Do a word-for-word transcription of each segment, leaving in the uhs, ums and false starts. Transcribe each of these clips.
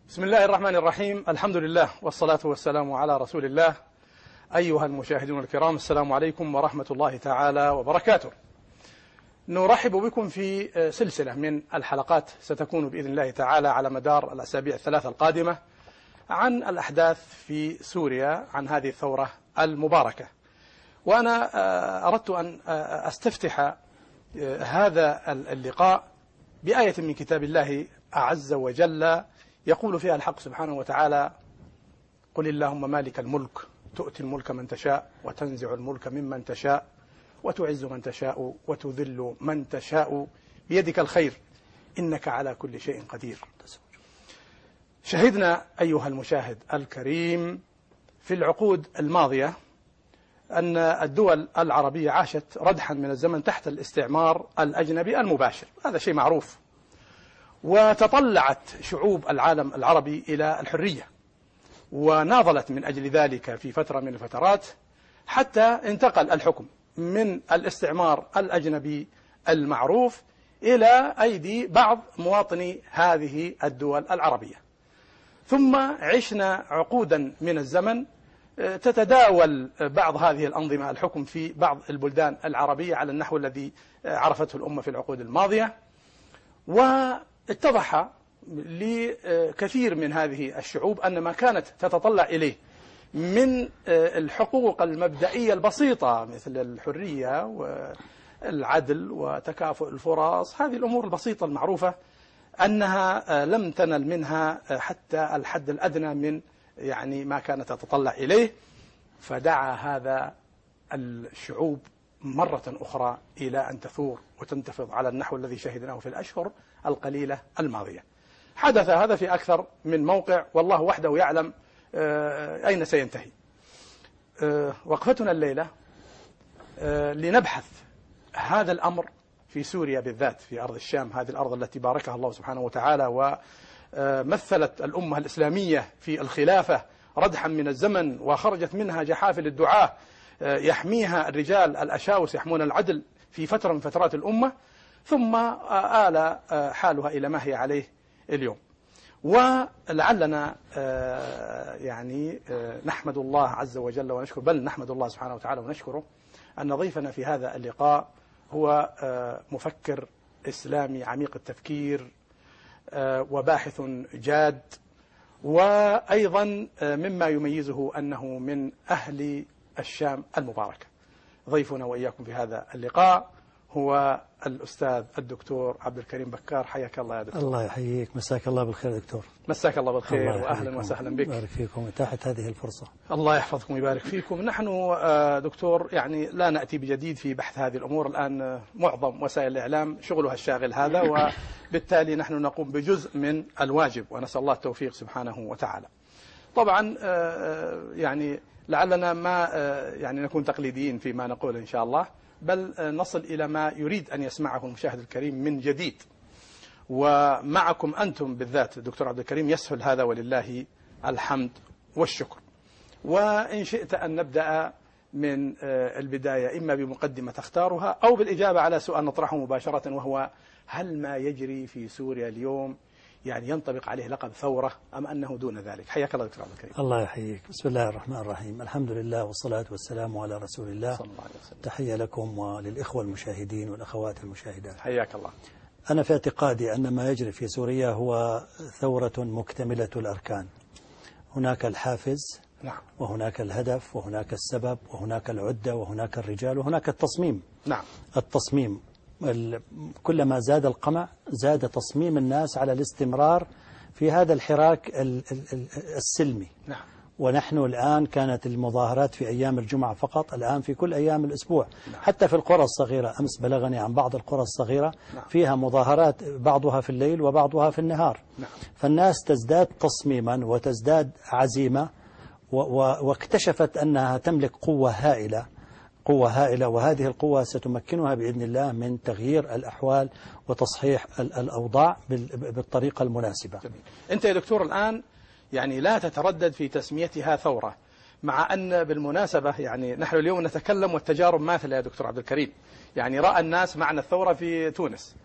بسم الله الرحمن الرحيم. الحمد لله والصلاة والسلام على رسول الله. أيها المشاهدون الكرام، السلام عليكم ورحمة الله تعالى وبركاته. نرحب بكم في سلسلة من الحلقات ستكون بإذن الله تعالى على مدار الأسابيع الثلاثة القادمة عن الأحداث في سوريا، عن هذه الثورة المباركة. وأنا أردت أن أستفتح هذا اللقاء بآية من كتاب الله عز وجل يقول فيها الحق سبحانه وتعالى: قل اللهم مالك الملك تؤتي الملك من تشاء وتنزع الملك ممن تشاء وتعز من تشاء وتذل من تشاء بيدك الخير إنك على كل شيء قدير. شهدنا أيها المشاهد الكريم في العقود الماضية أن الدول العربية عاشت ردحا من الزمن تحت الاستعمار الأجنبي المباشر، هذا شيء معروف، وتطلعت شعوب العالم العربي إلى الحرية وناضلت من أجل ذلك في فترة من الفترات، حتى انتقل الحكم من الاستعمار الأجنبي المعروف إلى أيدي بعض مواطني هذه الدول العربية. ثم عشنا عقودا من الزمن تتداول بعض هذه الأنظمة الحكم في بعض البلدان العربية على النحو الذي عرفته الأمة في العقود الماضية، واتضح لكثير من هذه الشعوب أن ما كانت تتطلع إليه من الحقوق المبدئية البسيطة مثل الحرية والعدل وتكافؤ الفرص، هذه الأمور البسيطة المعروفة، أنها لم تنل منها حتى الحد الأدنى من يعني ما كانت تتطلع إليه. فدعا هذا الشعوب مرة أخرى إلى أن تثور وتنتفض على النحو الذي شهدناه في الأشهر القليلة الماضية. حدث هذا في أكثر من موقع، والله وحده يعلم أين سينتهي. وقفتنا الليلة لنبحث هذا الأمر في سوريا بالذات، في أرض الشام، هذه الأرض التي باركها الله سبحانه وتعالى ومثلت الأمة الإسلامية في الخلافة ردحا من الزمن، وخرجت منها جحافل الدعاة يحميها الرجال الأشاوس يحمون العدل في فترة من فترات الأمة، ثم آل حالها إلى ما هي عليه اليوم. ولعلنا يعني نحمد الله عز وجل ونشكر، بل نحمد الله سبحانه وتعالى ونشكره أن ضيفنا في هذا اللقاء هو مفكر إسلامي عميق التفكير وباحث جاد، وأيضا مما يميزه أنه من أهل الشام المباركة. ضيفنا وإياكم في هذا اللقاء هو الأستاذ الدكتور عبد الكريم بكار. حياك الله يا دكتور. الله يحييك، مساك الله بالخير دكتور. مساك الله بالخير وأهلا وسهلا بك. بارك فيكم إتاحة هذه الفرصة. الله يحفظكم ويبارك فيكم. نحن دكتور يعني لا نأتي بجديد في بحث هذه الأمور، الآن معظم وسائل الإعلام شغلها الشاغل هذا، وبالتالي نحن نقوم بجزء من الواجب، ونسأل الله التوفيق سبحانه وتعالى. طبعا يعني لعلنا ما يعني نكون تقليديين فيما نقول إن شاء الله، بل نصل إلى ما يريد أن يسمعه المشاهد الكريم من جديد، ومعكم أنتم بالذات دكتور عبد الكريم يسهل هذا ولله الحمد والشكر. وإن شئت أن نبدأ من البداية، إما بمقدمة تختارها أو بالإجابة على سؤال نطرحه مباشرة، وهو: هل ما يجري في سوريا اليوم يعني ينطبق عليه لقب ثورة أم أنه دون ذلك؟ حياك الله دكتور عبد الكريم. الله يحييك. بسم الله الرحمن الرحيم، الحمد لله والصلاة والسلام على رسول الله صلى الله عليه وسلم. تحية لكم وللإخوة المشاهدين والأخوات المشاهدات. حياك الله. أنا في اعتقادي أن ما يجري في سوريا هو ثورة مكتملة الأركان. هناك الحافز، نعم، وهناك الهدف، وهناك السبب، وهناك العدة، وهناك الرجال، وهناك التصميم. نعم. التصميم كلما زاد القمع زاد تصميم الناس على الاستمرار في هذا الحراك السلمي. نعم. ونحن الآن كانت المظاهرات في أيام الجمعة فقط، الآن في كل أيام الأسبوع. نعم. حتى في القرى الصغيرة، أمس بلغني عن بعض القرى الصغيرة. نعم. فيها مظاهرات بعضها في الليل وبعضها في النهار. نعم. فالناس تزداد تصميما وتزداد عزيمة، واكتشفت أنها تملك قوة هائلة قوة هائلة وهذه القوة ستمكنها بإذن الله من تغيير الأحوال وتصحيح الأوضاع بالطريقة المناسبة. جميل. أنت يا دكتور الآن يعني لا تتردد في تسميتها ثورة، مع أن بالمناسبة يعني نحن اليوم نتكلم والتجارب ماثلة يا دكتور عبد الكريم. يعني رأى الناس معنى الثورة في تونس،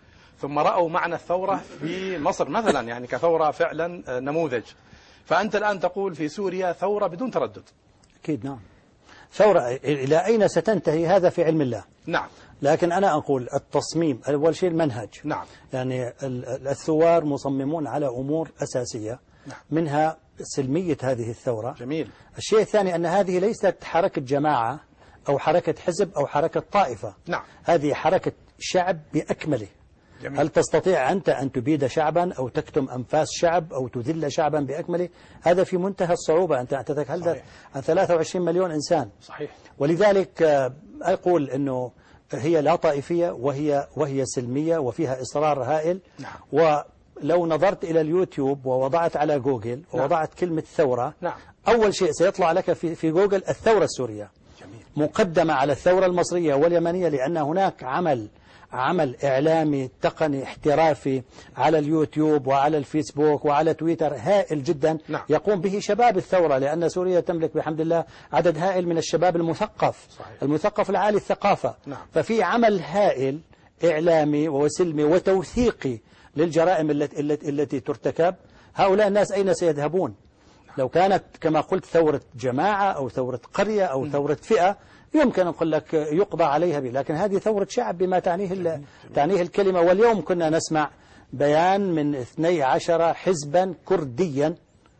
ثم رأوا معنى الثورة في مصر مثلا، يعني كثورة فعلا نموذج. فأنت الآن تقول في سوريا ثورة بدون تردد. أكيد نعم. ثورة إلى أين ستنتهي هذا في علم الله. نعم. لكن أنا أقول التصميم أول شيء المنهج. نعم. يعني الثوار مصممون على أمور أساسية. نعم. منها سلمية هذه الثورة. جميل. الشيء الثاني أن هذه ليست حركة جماعة أو حركة حزب أو حركة طائفة. نعم. هذه حركة شعب بأكمله. جميل. هل تستطيع أنت أن تبيد شعبا أو تكتم أنفاس شعب أو تذل شعبا بأكمله؟ هذا في منتهى الصعوبة. أنت تتكلم عن ثلاثة وعشرين مليون إنسان. صحيح. ولذلك أقول أنه هي لا طائفية وهي وهي سلمية وفيها إصرار هائل. نعم. ولو نظرت إلى اليوتيوب ووضعت على جوجل ووضعت نعم. كلمة ثورة. نعم. أول شيء سيطلع لك في في جوجل الثورة السورية. جميل. مقدمة على الثورة المصرية واليمنية، لأن هناك عمل عمل إعلامي تقني احترافي على اليوتيوب وعلى الفيسبوك وعلى تويتر هائل جدا. نعم. يقوم به شباب الثورة، لأن سوريا تملك بحمد الله عدد هائل من الشباب المثقف. صحيح. المثقف العالي الثقافة. نعم. ففي عمل هائل إعلامي وسلمي وتوثيقي للجرائم التي, التي, التي ترتكب. هؤلاء الناس أين سيذهبون؟ لو كانت كما قلت ثورة جماعة أو ثورة قرية أو ثورة فئة يمكن أقول لك يقضى عليها به، لكن هذه ثورة شعب بما تعنيه تعنيه الكلمة. واليوم كنا نسمع بيان من اثني عشر حزبا كرديا،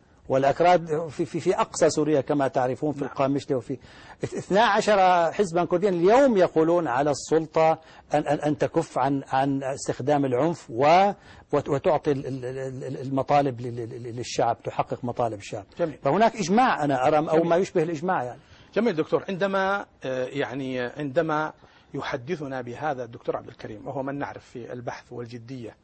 والأكراد في, في, في أقصى سوريا كما تعرفون في القامشلي، وفي اثني عشر حزبا كرديا اليوم يقولون على السلطة أن, أن, أن تكف عن, عن استخدام العنف وتعطي المطالب للشعب، تحقق مطالب الشعب. جميل. فهناك إجماع أنا أرى أو ما يشبه الإجماع يعني. جميل دكتور. عندما يعني عندما يحدثنا بهذا الدكتور عبد الكريم، وهو من نعرف في البحث والجدية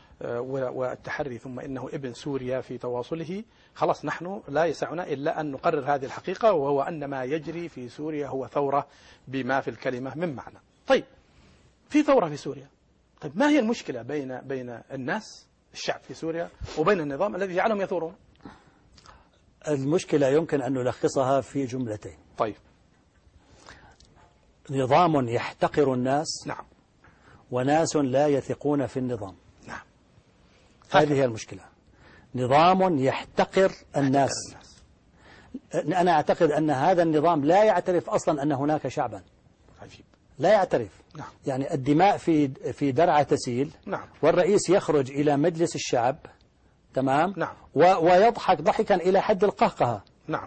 والتحري، ثم إنه ابن سوريا في تواصله، خلاص نحن لا يسعنا إلا أن نقرر هذه الحقيقة، وهو أن ما يجري في سوريا هو ثورة بما في الكلمة من معنى. طيب، في ثورة في سوريا، طيب ما هي المشكلة بين بين الناس الشعب في سوريا وبين النظام الذي جعلهم يثورون؟ المشكلة يمكن أن نلخصها في جملتين. طيب. نظام يحتقر الناس. نعم. وناس لا يثقون في النظام. نعم. هذه هي المشكلة. نظام يحتقر الناس. الناس. أنا أعتقد أن هذا النظام لا يعترف أصلا أن هناك شعبا. عجيب. لا يعترف. نعم. يعني الدماء في في درعا تسيل. نعم. والرئيس يخرج إلى مجلس الشعب، تمام. نعم. ويضحك ضحكا إلى حد القهقهة. نعم.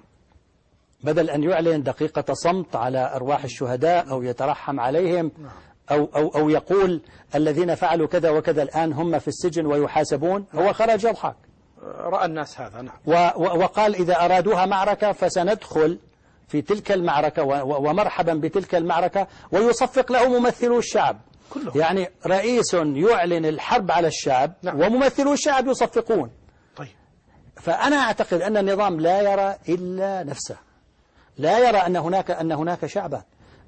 بدل أن يعلن دقيقة صمت على أرواح الشهداء أو يترحم عليهم. نعم. أو, أو, أو يقول الذين فعلوا كذا وكذا الآن هم في السجن ويحاسبون. نعم. هو خرج يضحك. رأى الناس هذا. نعم. وقال إذا أرادوها معركة فسندخل في تلك المعركة ومرحبا بتلك المعركة، ويصفق له ممثلو الشعب كله. يعني رئيس يعلن الحرب على الشعب. نعم. وممثلو الشعب يصفقون. طيب. فأنا أعتقد أن النظام لا يرى إلا نفسه، لا يرى أن هناك أن هناك شعبا.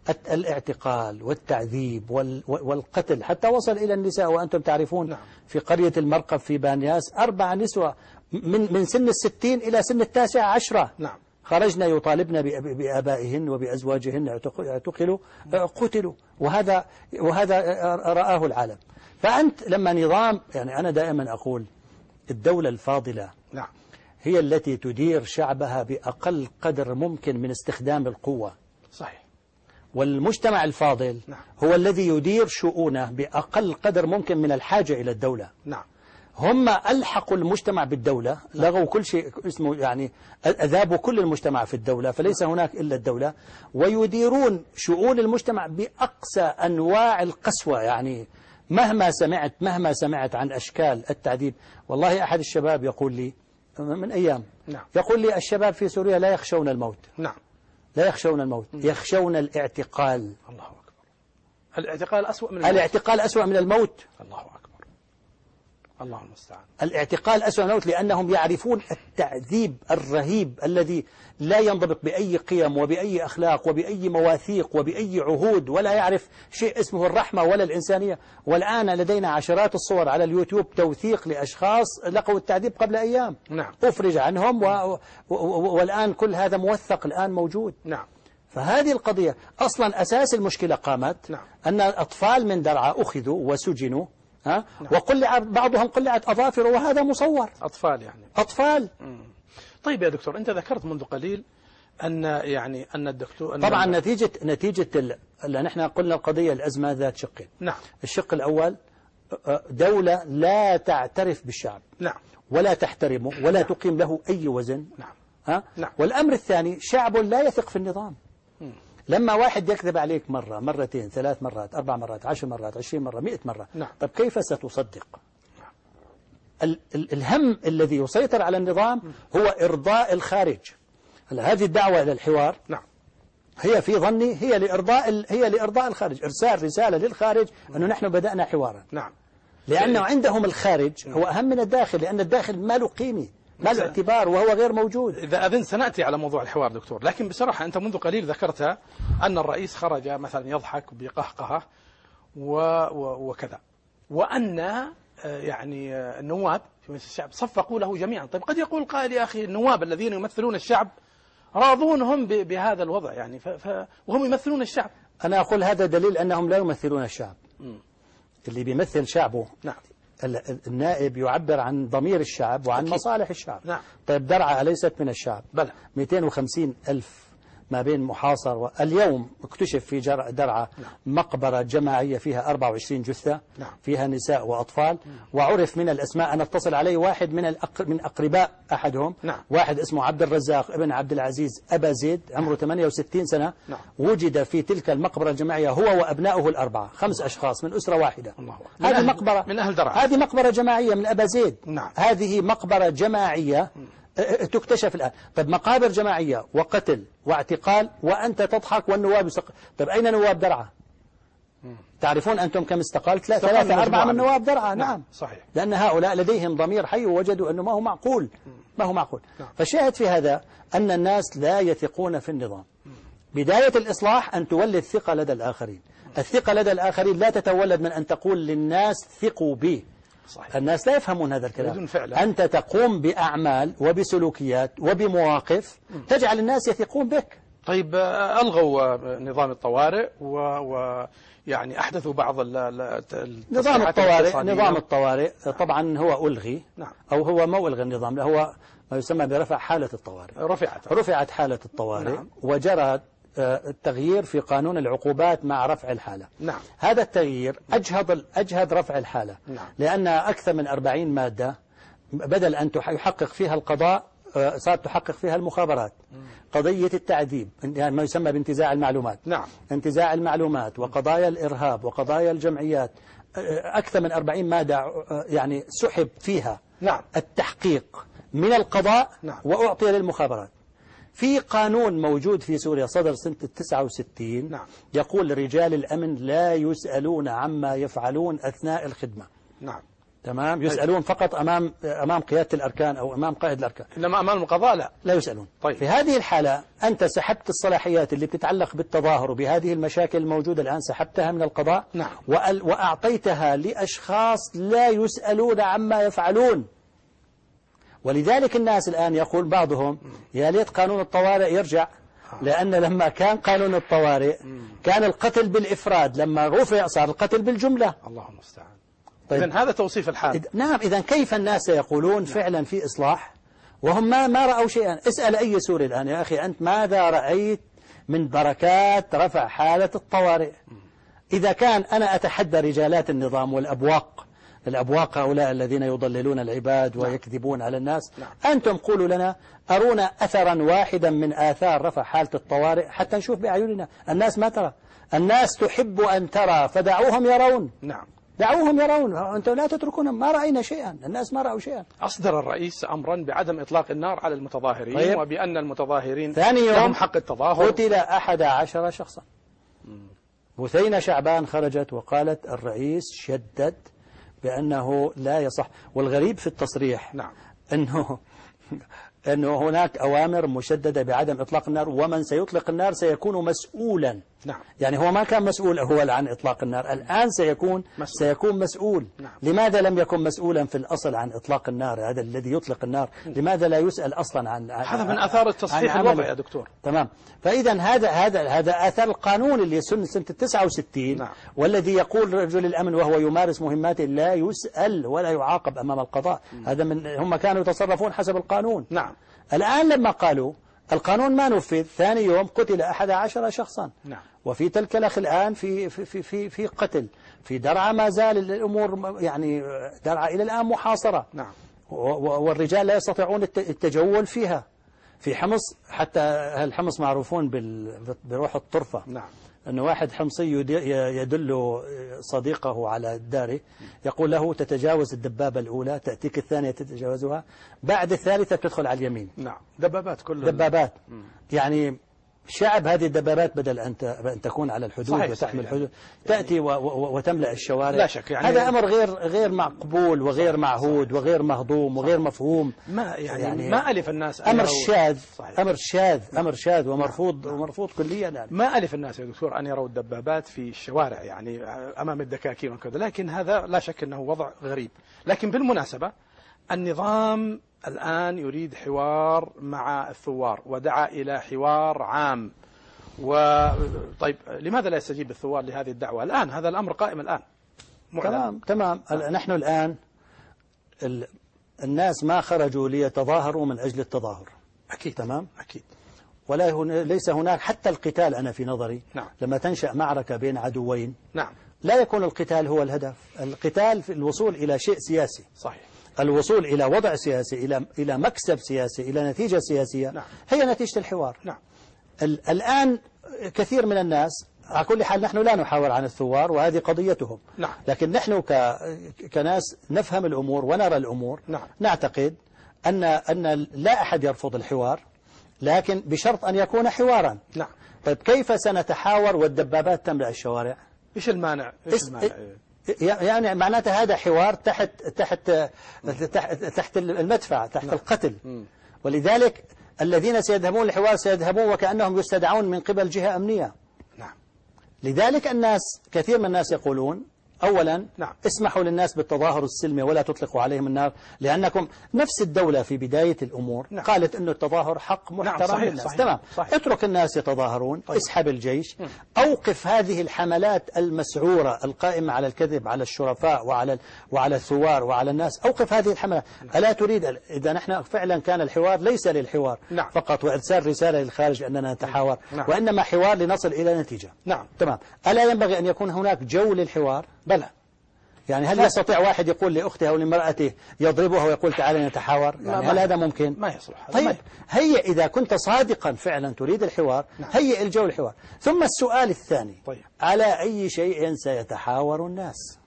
الاعتقال والتعذيب والقتل حتى وصل إلى النساء، وأنتم تعرفون. نعم. في قرية المرقب في بانياس أربع نسوة من من سن الستين إلى سن التاسعة عشرة. نعم. خرجنا يطالبن بآبائهن وبأزواجهن اعتقلوا قتلوا، وهذا وهذا رآه العالم. فأنت لما نظام، يعني أنا دائما أقول الدولة الفاضلة. نعم. هي التي تدير شعبها بأقل قدر ممكن من استخدام القوة. صحيح. والمجتمع الفاضل. نعم. هو الذي يدير شؤونه بأقل قدر ممكن من الحاجة إلى الدولة. نعم. هم ألحقوا المجتمع بالدولة. نعم. لغوا كل شيء اسمه، يعني أذابوا كل المجتمع في الدولة، فليس نعم. هناك إلا الدولة، ويديرون شؤون المجتمع بأقصى أنواع القسوة. يعني مهما سمعت مهما سمعت عن أشكال التعذيب. والله أحد الشباب يقول لي من أيام. نعم. يقول لي الشباب في سوريا لا يخشون الموت. نعم. لا يخشون الموت. م. يخشون الاعتقال. الله أكبر. الاعتقال أسوأ من الموت. الاعتقال أسوأ من الموت. الله أكبر. الله المستعان. الاعتقال أسوأ من الموت، لأنهم يعرفون التعذيب الرهيب الذي لا ينضبط بأي قيم وبأي أخلاق وبأي مواثيق وبأي عهود، ولا يعرف شيء اسمه الرحمة ولا الإنسانية. والآن لدينا عشرات الصور على اليوتيوب توثيق لأشخاص لقوا التعذيب قبل أيام. نعم. أفرج عنهم و... و... والآن كل هذا موثق الآن موجود. نعم. فهذه القضية أصلا أساس المشكلة قامت. نعم. أن أطفال من درعا أخذوا وسجنوا ها؟ نعم. وقلع بعضهم قلعت أظافر وهذا مصور. أطفال يعني. أطفال. مم. طيب يا دكتور، أنت ذكرت منذ قليل أن يعني أن الدكتور أن طبعا نتيجة نتيجة لأن احنا قلنا القضية الأزمة ذات شقين. نعم. الشق الأول دولة لا تعترف بالشعب. نعم. ولا تحترمه ولا نعم. تقيم له أي وزن. نعم. ها؟ نعم. والأمر الثاني شعب لا يثق في النظام. م. لما واحد يكذب عليك مرة مرتين ثلاث مرات أربع مرات عشر مرات عشرين مرة مئة مرة. نعم. طب كيف ستصدق؟ نعم. ال ال الهم الذي يسيطر على النظام م. هو إرضاء الخارج. هذه الدعوة إلى الحوار نعم. هي في ظني هي لإرضاء هي لإرضاء الخارج، إرسال رسالة للخارج أنه نحن بدأنا حوارا. نعم. لأنه عندهم الخارج هو أهم من الداخل، لأن الداخل ما له قيمة ما له اعتبار وهو غير موجود. إذا أذن سنأتي على موضوع الحوار دكتور، لكن بصراحة أنت منذ قليل ذكرت أن الرئيس خرج مثلا يضحك بقهقهة وكذا، وأن يعني النواب في مجلس الشعب صفقوا له جميعا. طيب قد يقول قائل يا أخي النواب الذين يمثلون الشعب راضون هم بهذا الوضع يعني ف... ف... وهم يمثلون الشعب. أنا أقول هذا دليل أنهم لا يمثلون الشعب. م. اللي بيمثل شعبه نعم. النائب يعبر عن ضمير الشعب وعن أكيد. مصالح الشعب. نعم. طيب درعا أليست من الشعب؟ بلى. مئتين وخمسين ألف ما بين محاصر و... اليوم اكتشف في درعا نعم. مقبرة جماعية فيها أربعة وعشرين جثة. نعم. فيها نساء وأطفال. نعم. وعرف من الأسماء أن اتصل عليه واحد من الأق... من أقرباء أحدهم. نعم. واحد اسمه عبد الرزاق ابن عبد العزيز أبا زيد عمره ثمانية وستين سنة. نعم. وجد في تلك المقبرة الجماعية هو وأبنائه الأربعة خمس أشخاص من أسرة واحدة. هذه مقبرة من أهل درعا. هذه مقبرة جماعية من أبا زيد. نعم. هذه مقبرة جماعية تكتشف الآن. طيب مقابر جماعية وقتل واعتقال وأنت تضحك والنواب يستقل. طيب أين نواب درعا؟ تعرفون أنتم كم استقال؟ ثلاثة أربعة من نواب درعا. نعم. نعم صحيح. لأن هؤلاء لديهم ضمير حي ووجدوا أنه ما هو معقول ما هو معقول. نعم. فالشاهد في هذا أن الناس لا يثقون في النظام. بداية الإصلاح أن تولد الثقة لدى الآخرين. الثقة لدى الآخرين لا تتولد من أن تقول للناس ثقوا بي. صحيح. الناس لا يفهمون هذا الكلام. أنت تقوم بأعمال وبسلوكيات وبمواقف تجعل الناس يثقون بك. طيب ألغوا نظام الطوارئ ويعني أحدثوا بعض نظام الطوارئ نظام الطوارئ طبعا هو ألغي. نعم. أو هو ما ألغى النظام، هو ما يسمى برفع حالة الطوارئ. رفعت رفعت حالة الطوارئ. نعم. وجرى التغيير في قانون العقوبات مع رفع الحالة. نعم. هذا التغيير أجهض أجهض رفع الحالة. نعم. لأن أكثر من أربعين مادة بدل أن يحقق فيها القضاء صارت تحقق فيها المخابرات. مم. قضية التعذيب يعني ما يسمى بانتزاع المعلومات. نعم. انتزاع المعلومات وقضايا الإرهاب وقضايا الجمعيات أكثر من أربعين مادة يعني سحب فيها. نعم. التحقيق من القضاء. نعم. وأعطي للمخابرات. في قانون موجود في سوريا صدر سنة تسعة وستين. نعم. يقول رجال الأمن لا يسألون عما يفعلون أثناء الخدمة. نعم. تمام. يسألون فقط أمام أمام قيادة الأركان أو أمام قائد الأركان. إنما أمام القضاء لا لا يسألون. طيب. في هذه الحالة أنت سحبت الصلاحيات اللي بتتعلق بالتظاهر وبهذه المشاكل الموجودة الآن سحبتها من القضاء. نعم. وأعطيتها لأشخاص لا يسألون عما يفعلون. ولذلك الناس الآن يقول بعضهم يا ليت قانون الطوارئ يرجع، لأن لما كان قانون الطوارئ كان القتل بالإفراد، لما رفع صار القتل بالجملة. الله المستعان. طيب. إذن هذا توصيف الحال. نعم. إذن كيف الناس يقولون فعلا في إصلاح وهم ما ما رأوا شيئا؟ اسأل أي سوري الآن يا أخي أنت ماذا رأيت من بركات رفع حالة الطوارئ؟ إذا كان أنا أتحدى رجالات النظام والأبواق الأبواق هؤلاء الذين يضللون العباد ويكذبون على الناس. نعم. أنتم قولوا لنا أرونا أثرا واحدا من آثار رفع حالة الطوارئ حتى نشوف بأعيننا. الناس ما ترى، الناس تحب أن ترى فدعوهم يرون. نعم. دعوهم يرون، أنتم لا تتركونهم، ما رأينا شيئا، الناس ما رأوا شيئا. أصدر الرئيس أمرا بعدم إطلاق النار على المتظاهرين. طيب. وبأن المتظاهرين ثاني يوم لهم حق التظاهر. قتل أحد عشر شخصا. بثينة شعبان خرجت وقالت الرئيس شدد بأنه لا يصح. والغريب في التصريح نعم. أنه أنه هناك أوامر مشددة بعدم إطلاق النار، ومن سيطلق النار سيكون مسؤولا. نعم. يعني هو ما كان مسؤول هو عن إطلاق النار، الآن سيكون مسؤول. سيكون مسؤول. نعم. لماذا لم يكن مسؤولا في الأصل عن إطلاق النار؟ هذا الذي يطلق النار لماذا لا يسأل أصلا عن, عن هذا من آثار التصحيح الوضع يا دكتور. تمام. فإذا هذا هذا هذا آثار القانون اللي سن سنة تسعة وستين. نعم. والذي يقول رجل الأمن وهو يمارس مهماته لا يسأل ولا يعاقب أمام القضاء. م. هذا من هم كانوا يتصرفون حسب القانون. نعم. الآن لما قالوا القانون ما نفذ، ثاني يوم قتل أحد عشر شخصا. نعم. وفي تلك الأخ الآن في في في في, في قتل، في درعا ما زال الأمور يعني درعا إلى الآن محاصرة. نعم. والرجال لا يستطيعون التجول فيها. في حمص حتى الحمص معروفون بروح الطرفة. نعم. أن واحد حمصي يدل صديقه على داره، يقول له تتجاوز الدبابة الأولى تأتيك الثانية تتجاوزها، بعد الثالثة تدخل على اليمين. نعم. دبابات كل دبابات. ال... يعني شعب هذه الدبابات بدل أن أن تكون على الحدود صحيح وتحمل صحيح. الحدود تأتي و... و... وتملأ الشوارع. لا شك يعني هذا أمر غير غير مقبول وغير صحيح. معهود صحيح. وغير مهضوم وغير مفهوم. ما يعني, يعني ما ألف الناس أمر شاذ. صحيح. أمر شاذ أمر شاذ ومرفوض ومرفوض كليا. يعني. ما ألف الناس يا دكتور أن يروا الدبابات في الشوارع يعني أمام الدكاكين وكذا، لكن هذا لا شك أنه وضع غريب. لكن بالمناسبة النظام الآن يريد حوار مع الثوار ودعا إلى حوار عام. وطيب لماذا لا يستجيب الثوار لهذه الدعوة الآن؟ هذا الأمر قائم الآن. تمام تمام. نحن الآن ال... الناس ما خرجوا ليتظاهروا من أجل التظاهر. أكيد. تمام. أكيد. ولا هن... ليس هناك حتى القتال. أنا في نظري نعم. لما تنشأ معركة بين عدوين نعم. لا يكون القتال هو الهدف. القتال في الوصول إلى شيء سياسي. صحيح. الوصول إلى وضع سياسي، إلى إلى مكسب سياسي، إلى نتيجة سياسية. نعم. هي نتيجة الحوار. نعم. الآن كثير من الناس، على كل حال نحن لا نحاور عن الثوار وهذه قضيتهم. نعم. لكن نحن ك... كناس نفهم الأمور ونرى الأمور. نعم. نعتقد أن أن لا أحد يرفض الحوار، لكن بشرط أن يكون حوارا. نعم. طيب كيف سنتحاور والدبابات تملأ الشوارع؟ إيش المانع؟ إيش المانع؟ يعني معناته هذا حوار تحت تحت تحت, تحت المدفع، تحت نعم. القتل. م. ولذلك الذين سيذهبون للحوار سيذهبون وكأنهم يستدعون من قبل جهة أمنية. نعم. لذلك الناس كثير من الناس يقولون أولا نعم. اسمحوا للناس بالتظاهر السلمي ولا تطلقوا عليهم النار، لأنكم نفس الدولة في بداية الأمور نعم. قالت أنه التظاهر حق محترم. نعم. صحيح. للناس. صحيح. تمام. صحيح. اترك الناس يتظاهرون. طيب. اسحب الجيش. م. أوقف هذه الحملات المسعورة القائمة على الكذب على الشرفاء وعلى وعلى الثوار وعلى الناس. أوقف هذه الحملات. نعم. ألا تريد إذا نحن فعلا كان الحوار ليس للحوار نعم. فقط وإرسال رسالة للخارج أننا نتحاور. نعم. وإنما حوار لنصل إلى نتيجة. نعم. تمام. ألا ينبغي أن يكون هناك جو للحوار؟ بلى. يعني هل يستطيع واحد يقول لأخته أو لامرأته يضربها ويقول تعالى نتحاور؟ يعني هل هذا ممكن؟ ما يصلح. طيب هيا إذا كنت صادقا فعلا تريد الحوار نعم. هيا الجو الحوار. ثم السؤال الثاني طيب. على أي شيء سيتحاور الناس؟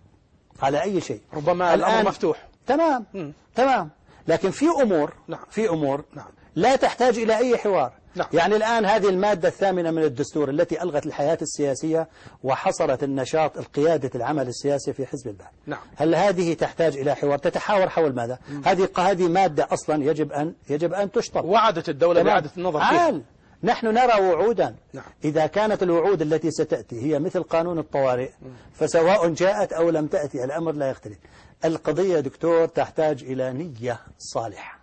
على أي شيء؟ ربما الأمر مفتوح. تمام. م. تمام. لكن في أمور نعم. في أمور نعم. لا تحتاج إلى أي حوار. نعم. يعني الآن هذه المادة الثامنة من الدستور التي ألغت الحياة السياسية وحصرت النشاط القيادة العمل السياسي في حزب البعث. نعم. هل هذه تحتاج إلى حوار؟ تتحاور حول ماذا؟ مم. هذه هذه مادة أصلا يجب أن يجب أن تشطب. وعدت الدولة بإعادة النظر فيها. نحن نرى وعودا. نعم. إذا كانت الوعود التي ستأتي هي مثل قانون الطوارئ فسواء جاءت أو لم تأتي الأمر لا يختلف. القضية دكتور تحتاج إلى نية صالحة،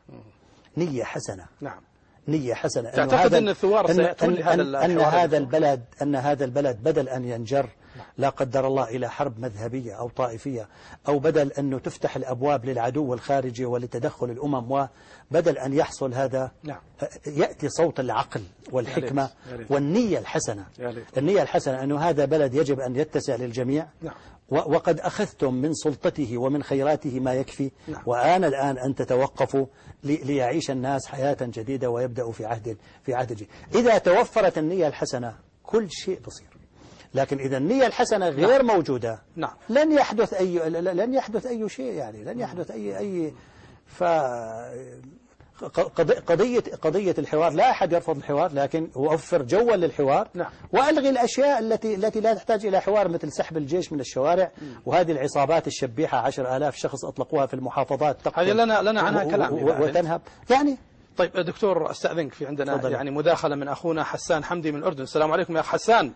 نية حسنة. نعم. نية حسنة. تعتقد أن الثوار سيأتون لهذا أن, أن هذا البلد أن هذا البلد بدل أن ينجر لا قدر الله إلى حرب مذهبية أو طائفية، أو بدل أنه تفتح الأبواب للعدو الخارجي ولتدخل الأمم، وبدل أن يحصل هذا نعم. يأتي صوت العقل والحكمة يا ريت. يا ريت. والنية الحسنة. يا ريت. النية الحسنة أنه هذا بلد يجب أن يتسع للجميع. نعم. وقد أخذتم من سلطته ومن خيراته ما يكفي. نعم. وآن الآن أن تتوقفوا ليعيش الناس حياة جديدة ويبدأوا في عهد في عهد جديد. إذا توفرت النية الحسنة كل شيء بصير. لكن إذا النية الحسنة غير نعم. موجودة نعم. لن يحدث أي لن يحدث أي شيء، يعني لن يحدث أي أي ف قضية قضية الحوار لا أحد يرفض الحوار، لكن وفر جوا للحوار. نعم. وألغي الأشياء التي التي لا تحتاج إلى حوار، مثل سحب الجيش من الشوارع. م. وهذه العصابات الشبيحة عشر آلاف شخص أطلقوها في المحافظات هذه لنا لنا عنها كلام وتنهب. يعني طيب دكتور استأذنك، في عندنا فضل. يعني مداخلة من أخونا حسان حمدي من الأردن. السلام عليكم يا أخ حسان.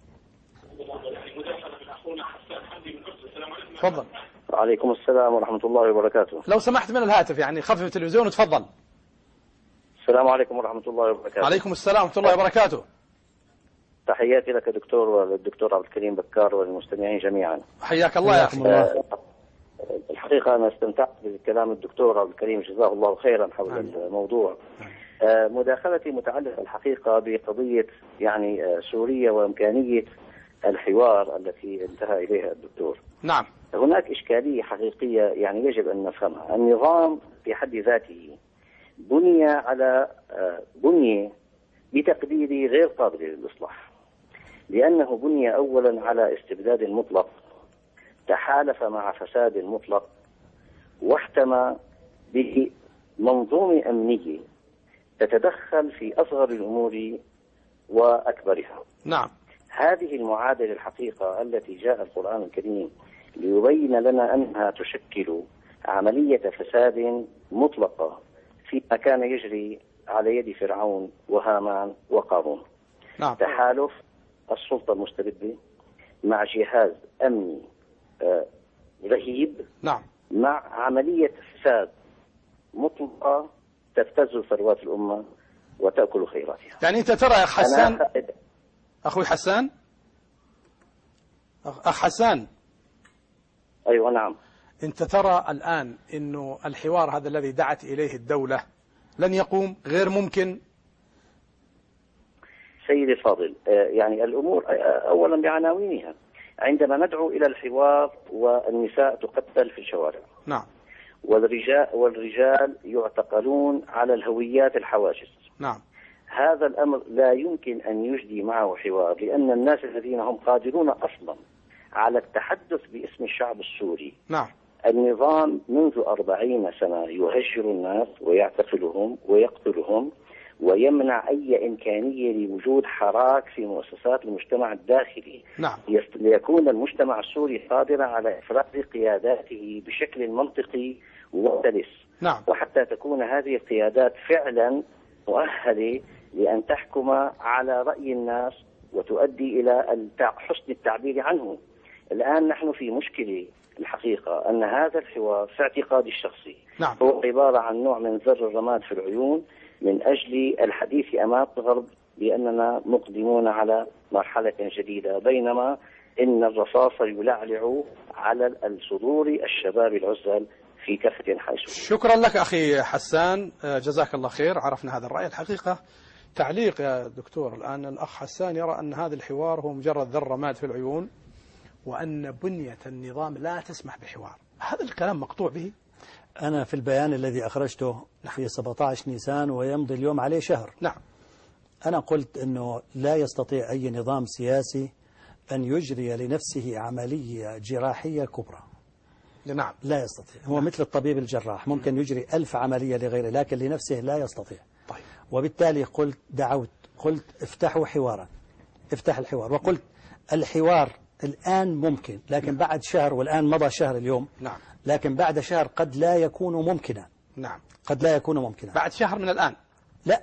تفضل. وعليكم السلام ورحمة الله وبركاته. لو سمحت من الهاتف يعني خفف التلفزيون وتفضل. السلام عليكم ورحمة الله وبركاته. عليكم السلام ورحمة الله وبركاته. تحياتي لك دكتور وللدكتور عبد الكريم بكار والمستمعين جميعا. حياك الله يا أخي. آه الحقيقة أنا استمتعت بكلام الدكتور عبد الكريم جزاه الله خيرا حول آمين. الموضوع. آه مداخلتي متعلقة الحقيقة بقضية يعني آه سوريا وإمكانية الحوار التي انتهى إليها الدكتور. نعم. هناك إشكالية حقيقية يعني يجب أن نفهمها. النظام في حد ذاته بني على بنية بتقديري غير قابلة للإصلاح، لأنه بني أولا على استبداد مطلق تحالف مع فساد مطلق واحتمى بمنظومة أمنية تتدخل في أصغر الأمور وأكبرها. نعم. هذه المعادلة الحقيقة التي جاء القرآن الكريم ليبين لنا أنها تشكل عملية فساد مطلقة فيما كان يجري على يد فرعون وهامان وقارون. نعم. تحالف السلطة المستبدة مع جهاز أمني آه رهيب. نعم. مع عملية فساد مطلقة تبتز ثروات الأمة وتأكل خيراتها. يعني أنت ترى يا أخ حسان، أنا... أخوي حسان، أخ حسان. أيوة نعم. أنت ترى الآن أنه الحوار هذا الذي دعت إليه الدولة لن يقوم، غير ممكن؟ سيدي الفاضل، يعني الأمور أولا بعناوينها. عندما ندعو إلى الحوار والنساء تقتل في الشوارع، نعم، والرجال والرجال يعتقلون على الهويات الحواجز، نعم، هذا الأمر لا يمكن أن يجدي معه حوار، لأن الناس الذين هم قادرون أصلا على التحدث باسم الشعب السوري، نعم، النظام منذ أربعين سنة يهجر الناس ويعتقلهم ويقتلهم ويمنع أي إمكانية لوجود حراك في مؤسسات المجتمع الداخلي، نعم، ليكون المجتمع السوري قادرا على إفراز قياداته بشكل منطقي وسلس، نعم، وحتى تكون هذه القيادات فعلا مؤهلة لأن تحكم على رأي الناس وتؤدي إلى حسن التعبير عنه. الآن نحن في مشكلة الحقيقة، أن هذا الحوار في اعتقادي الشخصي نعم. هو عبارة عن نوع من زر الرماد في العيون من أجل الحديث أمام الغرب بأننا مقدمون على مرحلة جديدة، بينما إن الرصاص يلعلع على الصدور الشباب العزل في كافة أنحاء سوريا. شكرا لك أخي حسان، جزاك الله خير، عرفنا هذا الرأي. الحقيقة تعليق يا دكتور، الآن الأخ حسان يرى أن هذا الحوار هو مجرد ذر رماد في العيون، وأن بنية النظام لا تسمح بحوار. هذا الكلام مقطوع به. أنا في البيان الذي أخرجته في سبعة عشر نيسان ويمضي اليوم عليه شهر، نعم، أنا قلت أنه لا يستطيع أي نظام سياسي أن يجري لنفسه عملية جراحية كبرى. نعم، لا يستطيع. هو مثل الطبيب الجراح، ممكن يجري ألف عملية لغيره لكن لنفسه لا يستطيع. طيب. وبالتالي قلت دعوت قلت افتحوا حوارا، افتح الحوار، وقلت الحوار الآن ممكن، لكن بعد شهر، والآن مضى شهر اليوم، نعم، لكن بعد شهر قد لا يكون ممكنا. نعم، قد لا يكون ممكنا بعد شهر من الآن. لا،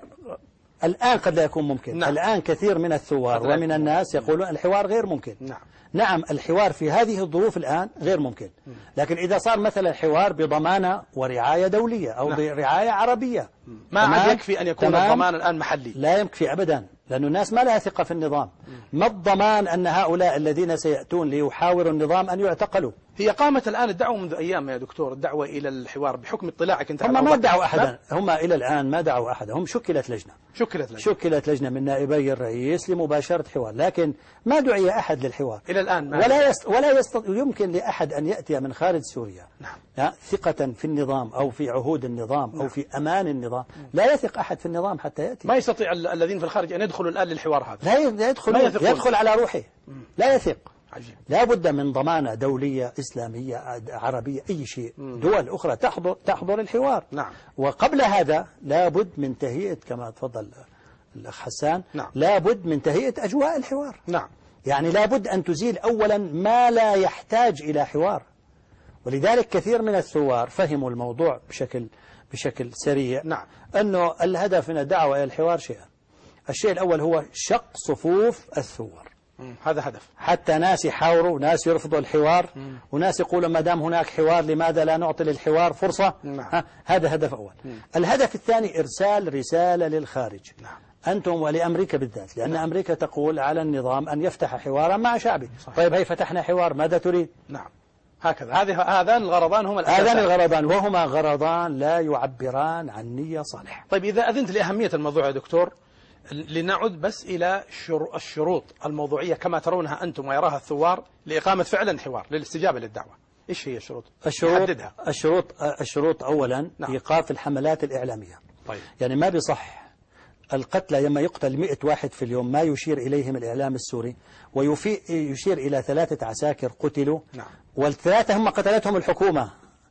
الآن قد لا يكون ممكن. نعم. الآن كثير من الثوار ومن الناس يقولون الحوار غير ممكن. نعم. نعم، الحوار في هذه الظروف الآن غير ممكن، لكن إذا صار مثلا الحوار بضمانة ورعاية دولية أو نعم. برعاية عربية، ما عاد يكفي أن يكون تمام. الضمان الآن محلي. لا يكفي أبدا، لأن الناس ما لها ثقة في النظام. ما الضمان أن هؤلاء الذين سيأتون ليحاوروا النظام أن يعتقلوا؟ هي قامت الآن الدعوة منذ أيام يا دكتور، الدعوة إلى الحوار بحكم اطلاعك أنت. هم ما دعوا أحدا، هم إلى الآن ما دعوا أحدا، هم شكلت لجنة شكلت لجنة شكلت لجنة من نائبي الرئيس لمباشرة حوار، لكن ما دعي أحد للحوار إلى الآن. ما ولا يست... ولا يستطيع يمكن لأحد أن يأتي من خارج سوريا، نعم، ثقة في النظام أو في عهود النظام، نعم، أو في أمان النظام. لا يثق أحد في النظام حتى يأتي. ما يستطيع الذين في الخارج أن يدخلوا الآن للحوار هذا. لا يدخل يدخل على روحه. لا يثق. عجيب. لا بد من ضمانة دولية إسلامية عربية أي شيء. دول أخرى تحضر تحضر الحوار. نعم. وقبل هذا لا بد من تهيئة، كما تفضل الأخ حسان، نعم، لا بد من تهيئة أجواء الحوار. نعم، يعني لا بد أن تزيل أولا ما لا يحتاج إلى حوار. ولذلك كثير من الثوار فهموا الموضوع بشكل بشكل سريع. نعم. أنه الهدف من الدعوة إلى الحوار شيئان. الشيء الأول هو شق صفوف الثوار، هذا هدف، حتى ناس يحاوروا، ناس يرفضوا الحوار، مم. وناس يقولوا ما دام هناك حوار لماذا لا نعطي للحوار فرصة. نعم. هذا هدف أول. مم. الهدف الثاني إرسال رسالة للخارج. نعم. أنتم ولأمريكا بالذات، لأن نعم. أمريكا تقول على النظام أن يفتح حوارا مع شعبه. صحيح. طيب هي فتحنا حوار، ماذا تريد؟ نعم. هكذا، هذه هذان الغرضان هما الأساسان. هذان الغرضان، وهما غرضان لا يعبران عن نية صالحة. طيب إذا أذنت لأهمية الموضوع يا دكتور، لنعد بس إلى الشروط الموضوعية كما ترونها أنتم ويراها الثوار لإقامة فعلا حوار للاستجابة للدعوة. إيش هي الشروط؟ الشروط نحددها. الشروط الشروط أولا نعم. إيقاف الحملات الإعلامية. طيب. يعني ما بصح القتلى لما يقتل مئة واحد في اليوم ما يشير إليهم الإعلام السوري، ويشير إلى ثلاثة عساكر قتلوا. نعم. والثلاثة هم قتلتهم الحكومة،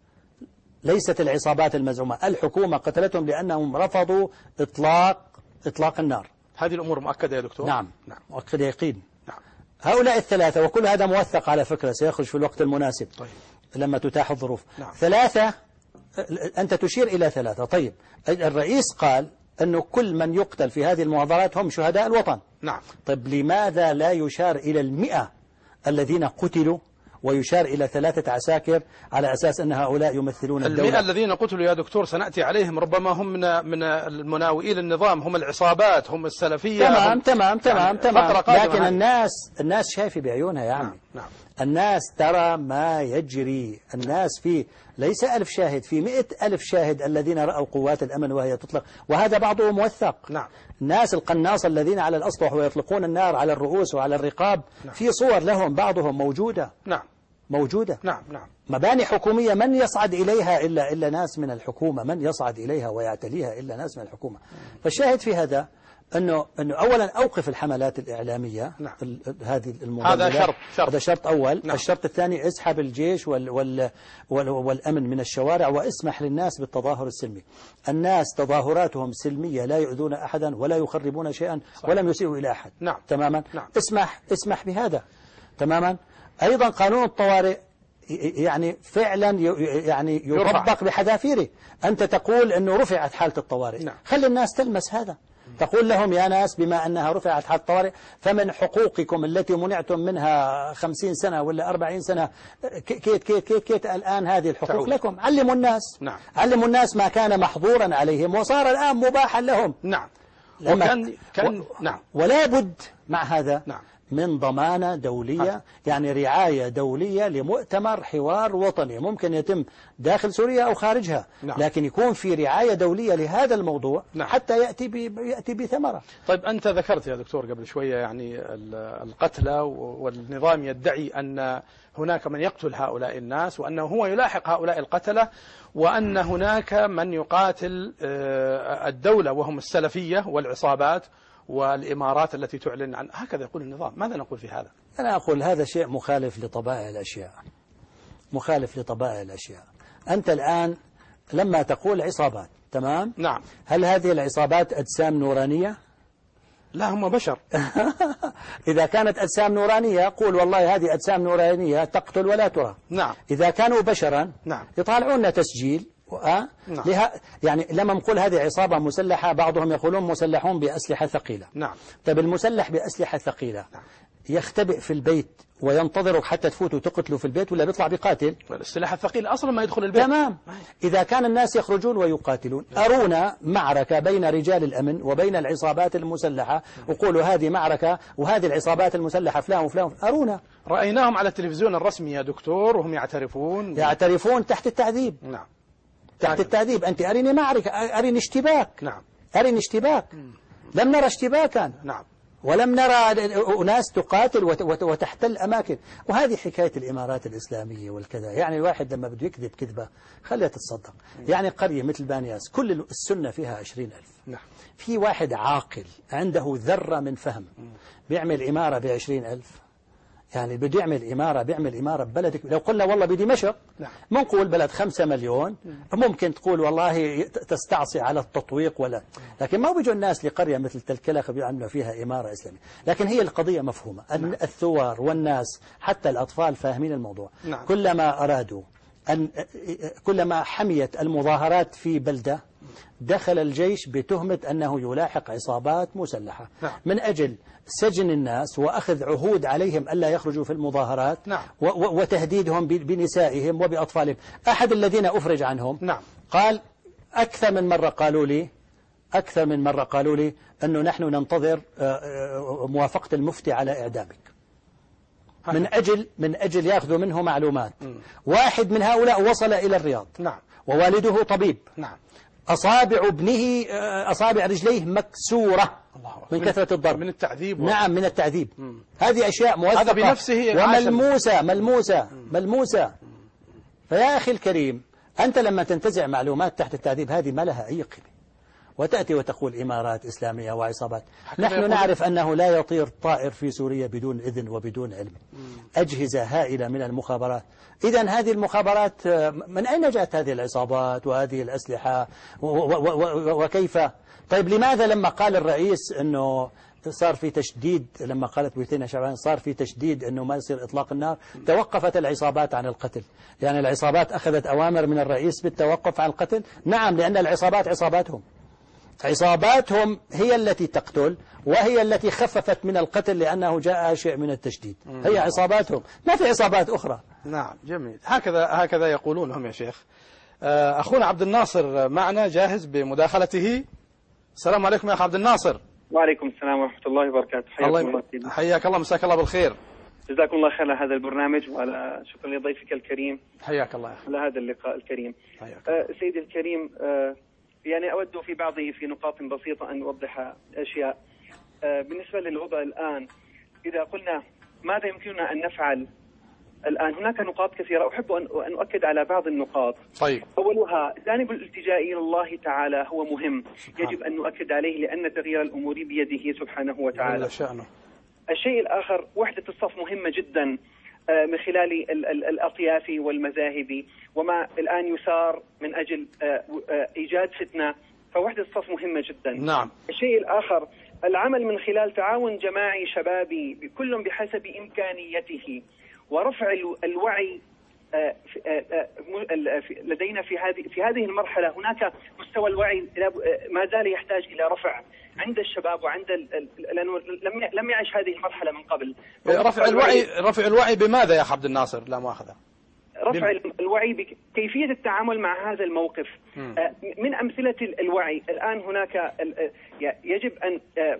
ليست العصابات المزعومة. الحكومة قتلتهم لأنهم رفضوا إطلاق إطلاق النار. هذه الأمور مؤكدة يا دكتور؟ نعم, نعم. مؤكدة يقين. نعم. هؤلاء الثلاثة، وكل هذا موثق على فكرة سيخرج في الوقت المناسب. طيب. لما تتاح الظروف. نعم. ثلاثة، أنت تشير إلى ثلاثة. طيب الرئيس قال أنه كل من يقتل في هذه المظاهرات هم شهداء الوطن. نعم. طيب لماذا لا يشار إلى المئة الذين قتلوا ويشار إلى ثلاثة عساكر على أساس أن هؤلاء يمثلون الدولة؟ المئة الذين قتلوا يا دكتور سنأتي عليهم، ربما هم من من المناوئين النظام، هم العصابات، هم السلفية. تمام هم تمام تمام يعني تمام. لكن هاي. الناس الناس شايفة بعيونها يا عمي. نعم. نعم. الناس ترى ما يجري، الناس في ليس ألف شاهد، في مئة ألف شاهد الذين رأوا قوات الأمن وهي تطلق، وهذا بعضه موثق. نعم. الناس القناص الذين على الأسطح ويطلقون النار على الرؤوس وعلى الرقاب. نعم. في صور لهم بعضهم موجودة. نعم. موجودة. نعم. نعم. مباني حكومية من يصعد إليها إلا إلا ناس من الحكومة، من يصعد إليها ويعتليها إلا ناس من الحكومة. فالشاهد في هذا أنه أنه أولا أوقف الحملات الإعلامية. نعم. هذه المضللات. هذا شرط, شرط. هذا شرط أول. نعم. الشرط الثاني اسحب الجيش وال وال وال والأمن من الشوارع، واسمح للناس بالتظاهر السلمي. الناس تظاهراتهم سلمية، لا يؤذون أحدا ولا يخربون شيئا. صحيح. ولم يسيئوا إلى أحد. نعم. تماما. نعم. اسمح اسمح بهذا. تماما. أيضا قانون الطوارئ يعني فعلا يعني يطبق بحذافيره. أنت تقول أنه رفعت حالة الطوارئ. نعم. خلي الناس تلمس هذا. تقول لهم يا ناس بما أنها رفعت حالة الطوارئ فمن حقوقكم التي منعتم منها خمسين سنة ولا أربعين سنة كيت كيت كيت كيت الآن هذه الحقوق تعود. لكم. علموا الناس. نعم. علموا الناس ما كان محظورا عليهم وصار الآن مباحا لهم. نعم. وكان كان و... نعم. ولا بد مع هذا. نعم. من ضمانة دولية. ها. يعني رعاية دولية لمؤتمر حوار وطني ممكن يتم داخل سوريا أو خارجها. نعم. لكن يكون في رعاية دولية لهذا الموضوع. نعم. حتى يأتي يأتي بثمرة. طيب أنت ذكرت يا دكتور قبل شوية يعني القتلى، والنظام يدعي أن هناك من يقتل هؤلاء الناس، وأنه هو يلاحق هؤلاء القتلى، وأن هناك من يقاتل الدولة وهم السلفية والعصابات والإمارات التي تعلن عن هكذا يقول النظام. ماذا نقول في هذا؟ أنا أقول هذا شيء مخالف لطبائع الأشياء، مخالف لطبائع الأشياء. أنت الآن لما تقول عصابات، تمام؟ نعم. هل هذه العصابات أجسام نورانية؟ لا، هم بشر. إذا كانت أجسام نورانية قول والله هذه أجسام نورانية تقتل ولا ترى. نعم. إذا كانوا بشرا نعم. يطالعون تسجيل. أه؟ نعم. لها يعني لما نقول هذه عصابة مسلحة بعضهم يقولون مسلحون بأسلحة ثقيلة. نعم. طيب المسلح بأسلحة ثقيلة نعم. يختبئ في البيت وينتظرك حتى تفوت وتقتله في البيت ولا بيطلع بقاتل؟ السلاح الثقيل أصلا ما يدخل البيت. تمام. إذا كان الناس يخرجون ويقاتلون، أرونا معركة بين رجال الأمن وبين العصابات المسلحة وقولوا هذه معركة وهذه العصابات المسلحة فلان وفلان. أرونا. رأيناهم على التلفزيون الرسمي يا دكتور وهم يعترفون يعترفون تحت التعذيب. نعم. تحت التعذيب. أنت أريني معركة، أريني اشتباك. نعم. أريني اشتباك. لم نرى اشتباكا. نعم. ولم نرى أناس تقاتل وتحتل أماكن. وهذه حكاية الإمارات الإسلامية والكذا. يعني الواحد لما بده يكذب كذبة خليها تتصدق. يعني قرية مثل بانياس كل السنة فيها عشرين ألف. نعم. في واحد عاقل عنده ذرة من فهم بيعمل إمارة بعشرين ألف. يعني بده يعمل إمارة بيعمل إمارة ببلدك. لو قلنا والله بدمشق نعم. منقول بلد خمسة مليون ممكن تقول والله تستعصي على التطويق ولا، لكن ما بيجوا الناس لقرية مثل تلكلخ بيعملوا فيها إمارة إسلامية. لكن هي القضية مفهومة. نعم. الثوار والناس حتى الأطفال فاهمين الموضوع. نعم. كلما أرادوا أن كلما حميت المظاهرات في بلدة دخل الجيش بتهمة أنه يلاحق عصابات مسلحة نعم. من أجل سجن الناس وأخذ عهود عليهم ألا يخرجوا في المظاهرات نعم. وتهديدهم بنسائهم وبأطفالهم. أحد الذين أفرج عنهم نعم. قال أكثر من مرة قالوا لي أكثر من مرة قالوا لي أنه نحن ننتظر موافقة المفتي على إعدامك من أجل من أجل يأخذوا منه معلومات. م. واحد من هؤلاء وصل إلى الرياض. نعم. ووالده طبيب. نعم. أصابع ابنه أصابع رجليه مكسورة الله من كثرة الضرب من التعذيب. و... نعم من التعذيب. م. هذه أشياء موثقة هذا بنفسه وملموسة ملموسة ملموسة. فيا أخي الكريم أنت لما تنتزع معلومات تحت التعذيب هذه ما لها أي قيمة وتأتي وتقول إمارات إسلامية وعصابات. نحن نعرف أنه لا يطير طائر في سوريا بدون إذن وبدون علم. أجهزة هائلة من المخابرات. إذن هذه المخابرات من أين جاءت هذه العصابات وهذه الأسلحة وكيف؟ طيب لماذا لما قال الرئيس أنه صار في تشديد لما قالت بوتينا شعبان صار في تشديد أنه ما يصير إطلاق النار توقفت العصابات عن القتل؟ يعني العصابات أخذت أوامر من الرئيس بالتوقف عن القتل؟ نعم لأن العصابات عصاباتهم عصاباتهم هي التي تقتل وهي التي خففت من القتل لأنه جاء شيء من التشديد. هي عصاباتهم ما في عصابات أخرى. نعم جميل. هكذا هكذا يقولون هم يا شيخ. أخونا عبد الناصر معنا جاهز بمداخلته. السلام عليكم يا أخ عبد الناصر. وعليكم السلام ورحمة الله وبركاته. حياكم الله, الله حياك الله مساك الله بالخير. جزاكم الله خير على هذا البرنامج وعلى شكرا لضيفك الكريم. حياك الله على هذا اللقاء الكريم. حياك. آه سيدي الكريم آه يعني أود في بعض في نقاط بسيطة أن أوضح أشياء. آه بالنسبة للوضع الآن إذا قلنا ماذا يمكننا أن نفعل الآن هناك نقاط كثيرة أحب أن أؤكد على بعض النقاط. طيب. أولها جانب الالتجاء إلى الله تعالى هو مهم يجب أن نؤكد عليه لأن تغيير الأمور بيده سبحانه وتعالى. شأنه. الشيء الآخر وحدة الصف مهمة جدا من خلال الأطياف والمذاهب وما الآن يسار من أجل إيجاد فتنة فوحدة الصف مهمة جدا. نعم. الشيء الآخر العمل من خلال تعاون جماعي شبابي بكل بحسب إمكانيته ورفع الوعي لدينا في هذه في هذه المرحلة. هناك مستوى الوعي ما زال يحتاج إلى رفع عند الشباب وعند لأنه لم لم يعش هذه المرحلة من قبل. رفع الوعي رفع الوعي بماذا يا أخ عبد الناصر؟ لا مؤاخذة. رفع الوعي بكيفية التعامل مع هذا الموقف. م. من أمثلة الوعي الآن هناك يجب أن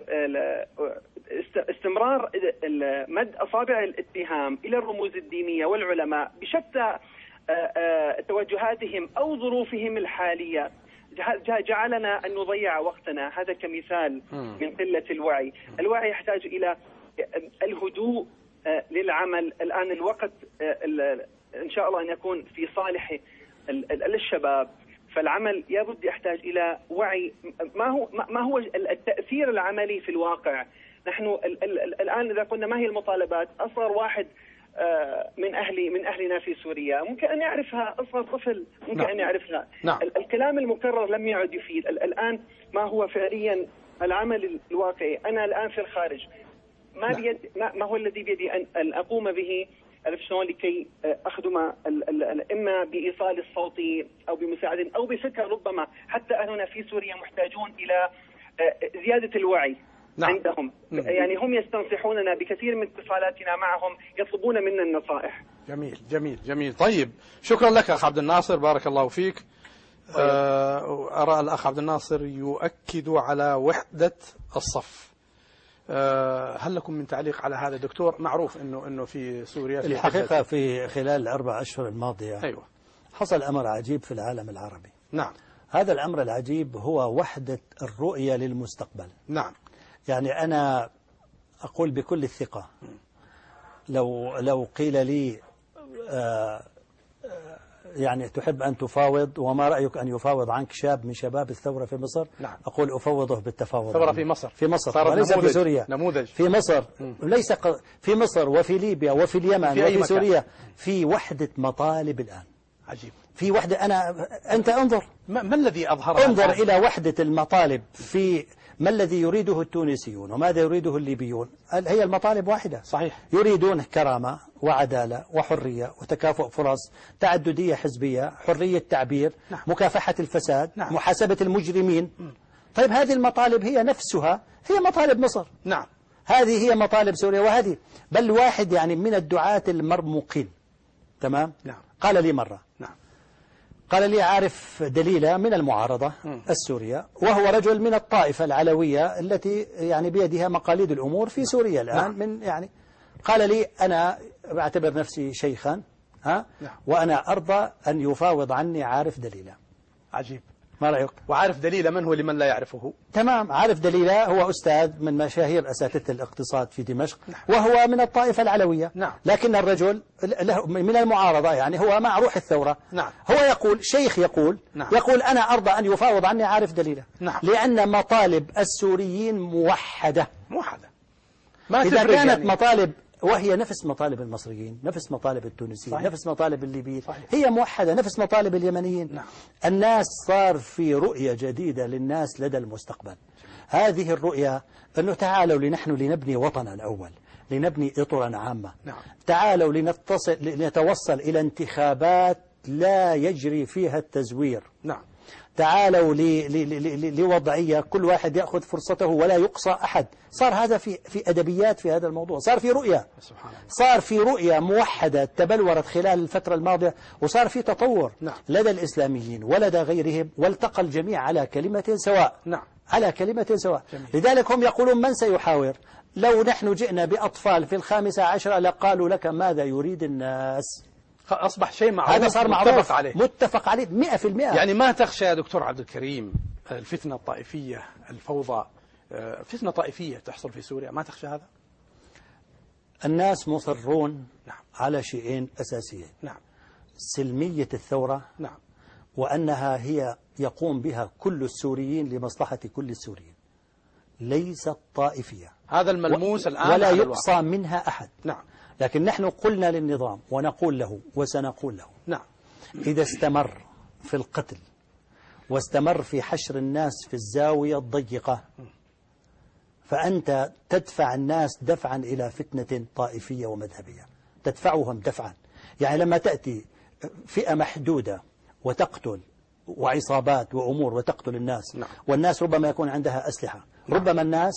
استمرار مد أصابع الاتهام إلى الرموز الدينية والعلماء بشتى توجهاتهم أو ظروفهم الحالية جعلنا أن نضيع وقتنا. هذا كمثال من قلة الوعي. الوعي يحتاج إلى الهدوء للعمل. الآن الوقت إن شاء الله أن يكون في صالح الشباب فالعمل يبد يحتاج إلى وعي. ما هو ما هو التأثير العملي في الواقع؟ نحن الآن إذا قلنا ما هي المطالبات أصغر واحد من أهلي من أهلنا في سوريا ممكن أن يعرفها أصغر طفل ممكن نعم. أن يعرفها. نعم. الكلام المكرر لم يعد يفيد. الآن ما هو فعليا العمل الواقعي؟ أنا الآن في الخارج ما نعم. بيد ما هو الذي بيدي أن, أن أقوم به شلون لكي أخدم إما بإيصال الصوت أو بمساعدة أو بفكر ربما حتى أهلنا في سوريا محتاجون إلى زيادة الوعي. نعم. عندهم يعني هم يستنصحوننا بكثير من اتصالاتنا معهم يطلبون منا النصائح. جميل جميل جميل. طيب شكرا لك أخ عبد الناصر بارك الله فيك. آه أرى الأخ عبد الناصر يؤكد على وحدة الصف. آه هل لكم من تعليق على هذا دكتور؟ معروف إنه إنه في سوريا في الحقيقة في خلال الأربع أشهر الماضية أيوة. حصل أمر عجيب في العالم العربي. نعم. هذا الأمر العجيب هو وحدة الرؤية للمستقبل. نعم. يعني أنا أقول بكل الثقة لو لو قيل لي آه يعني تحب أن تفاوض وما رأيك أن يفاوض عنك شاب من شباب الثورة في مصر؟ نعم. أقول أفوضه بالتفاوض. ثورة في مصر. في مصر وليس في سوريا. نموذج. في مصر م. ليس ق... في مصر وفي ليبيا وفي اليمن في وفي سوريا في وحدة مطالب الآن. عجيب. في وحدة. أنا أنت انظر ما, ما الذي أظهر انظر الآن؟ إلى وحدة المطالب في ما الذي يريده التونسيون وماذا يريده الليبيون؟ هي المطالب واحدة. صحيح. يريدون كرامة وعدالة وحرية وتكافؤ فرص، تعددية حزبية، حرية تعبير، نعم. مكافحة الفساد، نعم. محاسبة المجرمين. م. طيب هذه المطالب هي نفسها هي مطالب مصر. نعم. هذه هي مطالب سوريا، وهذه بل واحد يعني من الدعاة المرموقين، تمام؟ نعم. قال لي مرة، نعم. قال لي عارف دليلة من المعارضة م. السورية، وهو رجل من الطائفة العلوية التي يعني بيدها مقاليد الأمور في سوريا الآن. نعم. من يعني قال لي أنا بعتبر نفسي شيخا، ها؟ نعم. وأنا أرضى أن يفاوض عني عارف دليلة. عجيب. ما رأيك؟ وعارف دليلة من هو لمن لا يعرفه؟ تمام. عارف دليلة هو أستاذ من مشاهير أساتذة الاقتصاد في دمشق. نعم. وهو من الطائفة العلوية. نعم. لكن الرجل له من المعارضة، يعني هو مع روح الثورة. نعم. هو يقول شيخ يقول نعم. يقول أنا أرضى أن يفاوض عني عارف دليلة. نعم. لأن مطالب السوريين موحدة. موحدة. ما إذا كانت يعني. مطالب، وهي نفس مطالب المصريين، نفس مطالب التونسيين، صحيح. نفس مطالب الليبيين. صحيح. هي موحدة، نفس مطالب اليمنيين. نعم. الناس صار في رؤية جديدة للناس لدى المستقبل. هذه الرؤية أنه تعالوا لنحن لنبني وطنا الأول، لنبني إطرا عامة. نعم. تعالوا لنتصل لنتوصل إلى انتخابات لا يجري فيها التزوير. نعم. تعالوا لوضعية كل واحد يأخذ فرصته ولا يقصى أحد. صار هذا في في أدبيات في هذا الموضوع، صار في رؤية، سبحان الله. صار في رؤية موحدة تبلورت خلال الفترة الماضية، وصار في تطور. نعم. لدى الإسلاميين ولدى غيرهم، والتقى الجميع على كلمة سواء. نعم. على كلمة سواء. جميل. لذلك هم يقولون من سيحاور؟ لو نحن جئنا بأطفال في الخامسة عشرة لقالوا لك ماذا يريد الناس. أصبح شيء معروف، هذا صار معروف، متفق عليه متفق عليه مئة في المئة. يعني ما تخشى يا دكتور عبد الكريم الفتنة الطائفية، الفوضى، فتنة طائفية تحصل في سوريا؟ ما تخشى هذا؟ الناس مصرون نعم. على شيئين أساسيين. نعم. سلمية الثورة. نعم. وأنها هي يقوم بها كل السوريين لمصلحة كل السوريين، ليست طائفية. هذا الملموس و... الآن ولا يقصى منها أحد. نعم. لكن نحن قلنا للنظام ونقول له وسنقول له، نعم. إذا استمر في القتل واستمر في حشر الناس في الزاوية الضيقة، فأنت تدفع الناس دفعا إلى فتنة طائفية ومذهبية، تدفعهم دفعا. يعني لما تأتي فئة محدودة وتقتل وعصابات وأمور وتقتل الناس، نعم. والناس ربما يكون عندها أسلحة، نعم. ربما الناس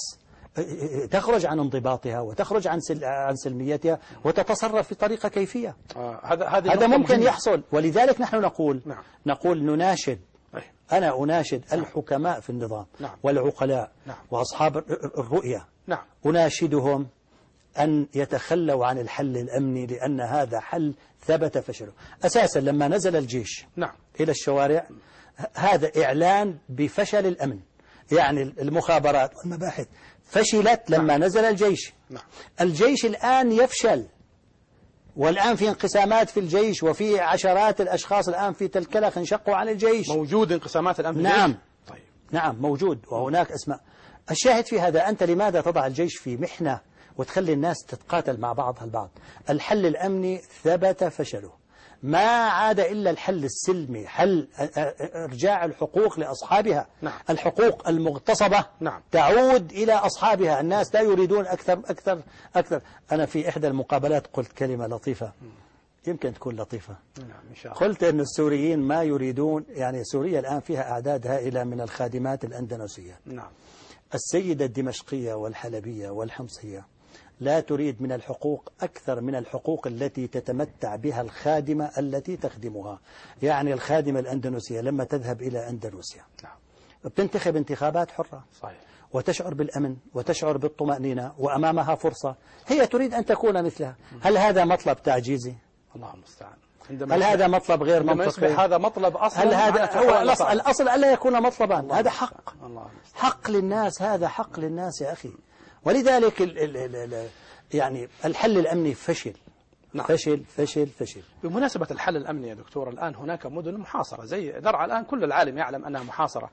تخرج عن انضباطها وتخرج عن سل... عن سلميتها وتتصرف بطريقة كيفية. آه هذا هذا هذا ممكن مهمة. يحصل. ولذلك نحن نقول نعم. نقول نناشد، أي. أنا أناشد الحكماء في النظام، نعم. والعقلاء، نعم. وأصحاب الرؤية، نعم. أناشدهم أن يتخلوا عن الحل الأمني، لأن هذا حل ثبت فشله. أساسا لما نزل الجيش نعم. إلى الشوارع هذا إعلان بفشل الأمن. يعني المخابرات والمباحث فشلت لما نعم. نزل الجيش. نعم. الجيش الآن يفشل، والآن في انقسامات في الجيش، وفي عشرات الأشخاص الآن في تلكلخ انشقوا عن الجيش. موجود انقسامات الآن في نعم. الجيش؟ طيب. نعم موجود، وهناك أسماء. الشاهد في هذا، أنت لماذا تضع الجيش في محنة وتخلي الناس تتقاتل مع بعضها البعض؟ الحل الأمني ثبت فشله، ما عاد إلا الحل السلمي، حل إرجاع الحقوق لأصحابها. نعم. الحقوق المغتصبة نعم. تعود إلى أصحابها. الناس لا يريدون أكثر أكثر أكثر. أنا في إحدى المقابلات قلت كلمة لطيفة، يمكن تكون لطيفة. نعم إن شاء الله. قلت أن السوريين ما يريدون، يعني سوريا الآن فيها أعداد هائلة من الخادمات الأندونيسية. نعم. السيدة الدمشقية والحلبية والحمصية لا تريد من الحقوق أكثر من الحقوق التي تتمتع بها الخادمة التي تخدمها. يعني الخادمة الأندونيسية لما تذهب إلى أندونيسيا نعم. بتنتخب انتخابات حرة، صحيح. وتشعر بالأمن وتشعر بالطمأنينة، وأمامها فرصة، هي تريد أن تكون مثلها. هل هذا مطلب تعجيزي؟ الله المستعان. هل هذا مطلب غير منطقي؟ هذا مطلب أصلا. هل هذا هو الأصل, الأصل ألا يكون مطلبا؟ هذا حق. الله حق للناس، هذا حق للناس يا أخي. ولذلك ال ال ال ال يعني الحل الأمني فشل. نعم. فشل فشل فشل. بمناسبة الحل الأمني يا دكتور، الآن هناك مدن محاصرة زي درعا، الآن كل العالم يعلم أنها محاصرة،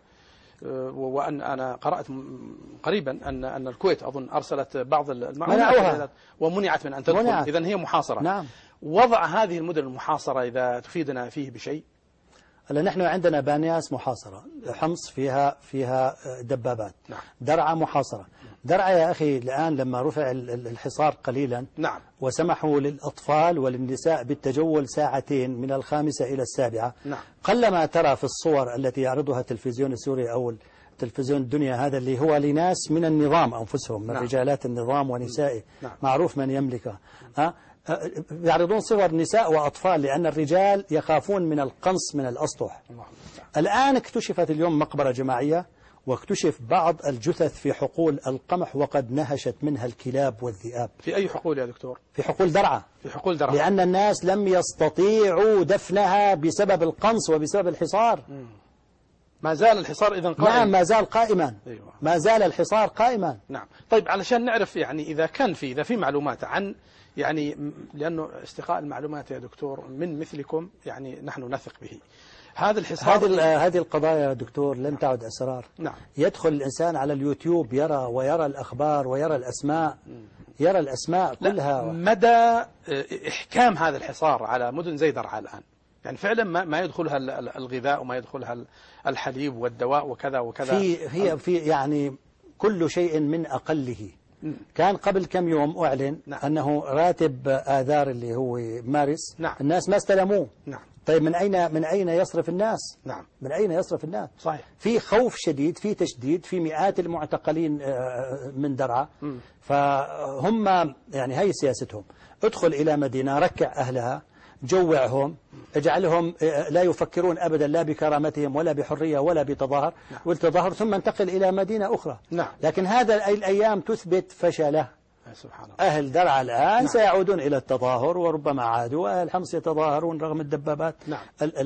وأن أنا قرأت قريبا أن أن الكويت أظن أرسلت بعض المعونات ومنعت من أن تدخل، إذن هي محاصرة. نعم. وضع هذه المدن المحاصرة إذا تفيدنا فيه بشيء؟ هلا نحن عندنا بانياس محاصرة، حمص فيها فيها دبابات، نعم. درعا محاصرة. درعا يا أخي الآن لما رفع الحصار قليلا، نعم. وسمحوا للأطفال وللنساء بالتجول ساعتين من الخامسة إلى السابعة، نعم. قلما ترى في الصور التي يعرضها التلفزيون السوري أو تلفزيون الدنيا هذا اللي هو لناس من النظام أنفسهم، من نعم. رجالات النظام ونسائه، نعم. معروف من يملكه، أه؟ يعرضون صور نساء وأطفال لأن الرجال يخافون من القنص من الأسطح. الآن اكتشفت اليوم مقبرة جماعية، واكتشف بعض الجثث في حقول القمح وقد نهشت منها الكلاب والذئاب. في أي حقول يا دكتور؟ في حقول درعا. في حقول درعا، لأن الناس لم يستطيعوا دفنها بسبب القنص وبسبب الحصار. مم. ما زال الحصار إذن قائم؟ نعم ما زال قائما. أيوة. ما زال الحصار قائما. نعم. طيب علشان نعرف يعني إذا كان في إذا في معلومات عن يعني، لأنه استقاء المعلومات يا دكتور من مثلكم يعني نحن نثق به. هذا الحصار، هذه هذه القضايا يا دكتور لم تعد أسرار. نعم. يدخل الإنسان على اليوتيوب يرى ويرى الأخبار ويرى الأسماء، يرى الأسماء كلها. مدى إحكام هذا الحصار على مدن زي درعا الآن، يعني فعلا ما ما يدخلها الغذاء وما يدخلها الحليب والدواء وكذا وكذا. في هي في يعني كل شيء من أقله. كان قبل كم يوم أعلن نعم. أنه راتب آذار اللي هو مارس، نعم. الناس ما استلموه. نعم. طيب من أين من أين يصرف الناس؟ نعم. من أين يصرف الناس؟ صحيح. في خوف شديد، في تشديد، في مئات المعتقلين من درعا، فهم يعني هي سياستهم. ادخل إلى مدينة، ركع أهلها، جوعهم، اجعلهم لا يفكرون أبدا لا بكرامتهم ولا بحرية ولا بتظاهر، نعم. والتظاهر، ثم انتقل إلى مدينة أخرى. نعم. لكن هذا الأيام تثبت فشله. سبحان الله. أهل درعا الآن نعم. سيعودون إلى التظاهر، وربما عادوا. أهل حمص يتظاهرون رغم الدبابات نعم.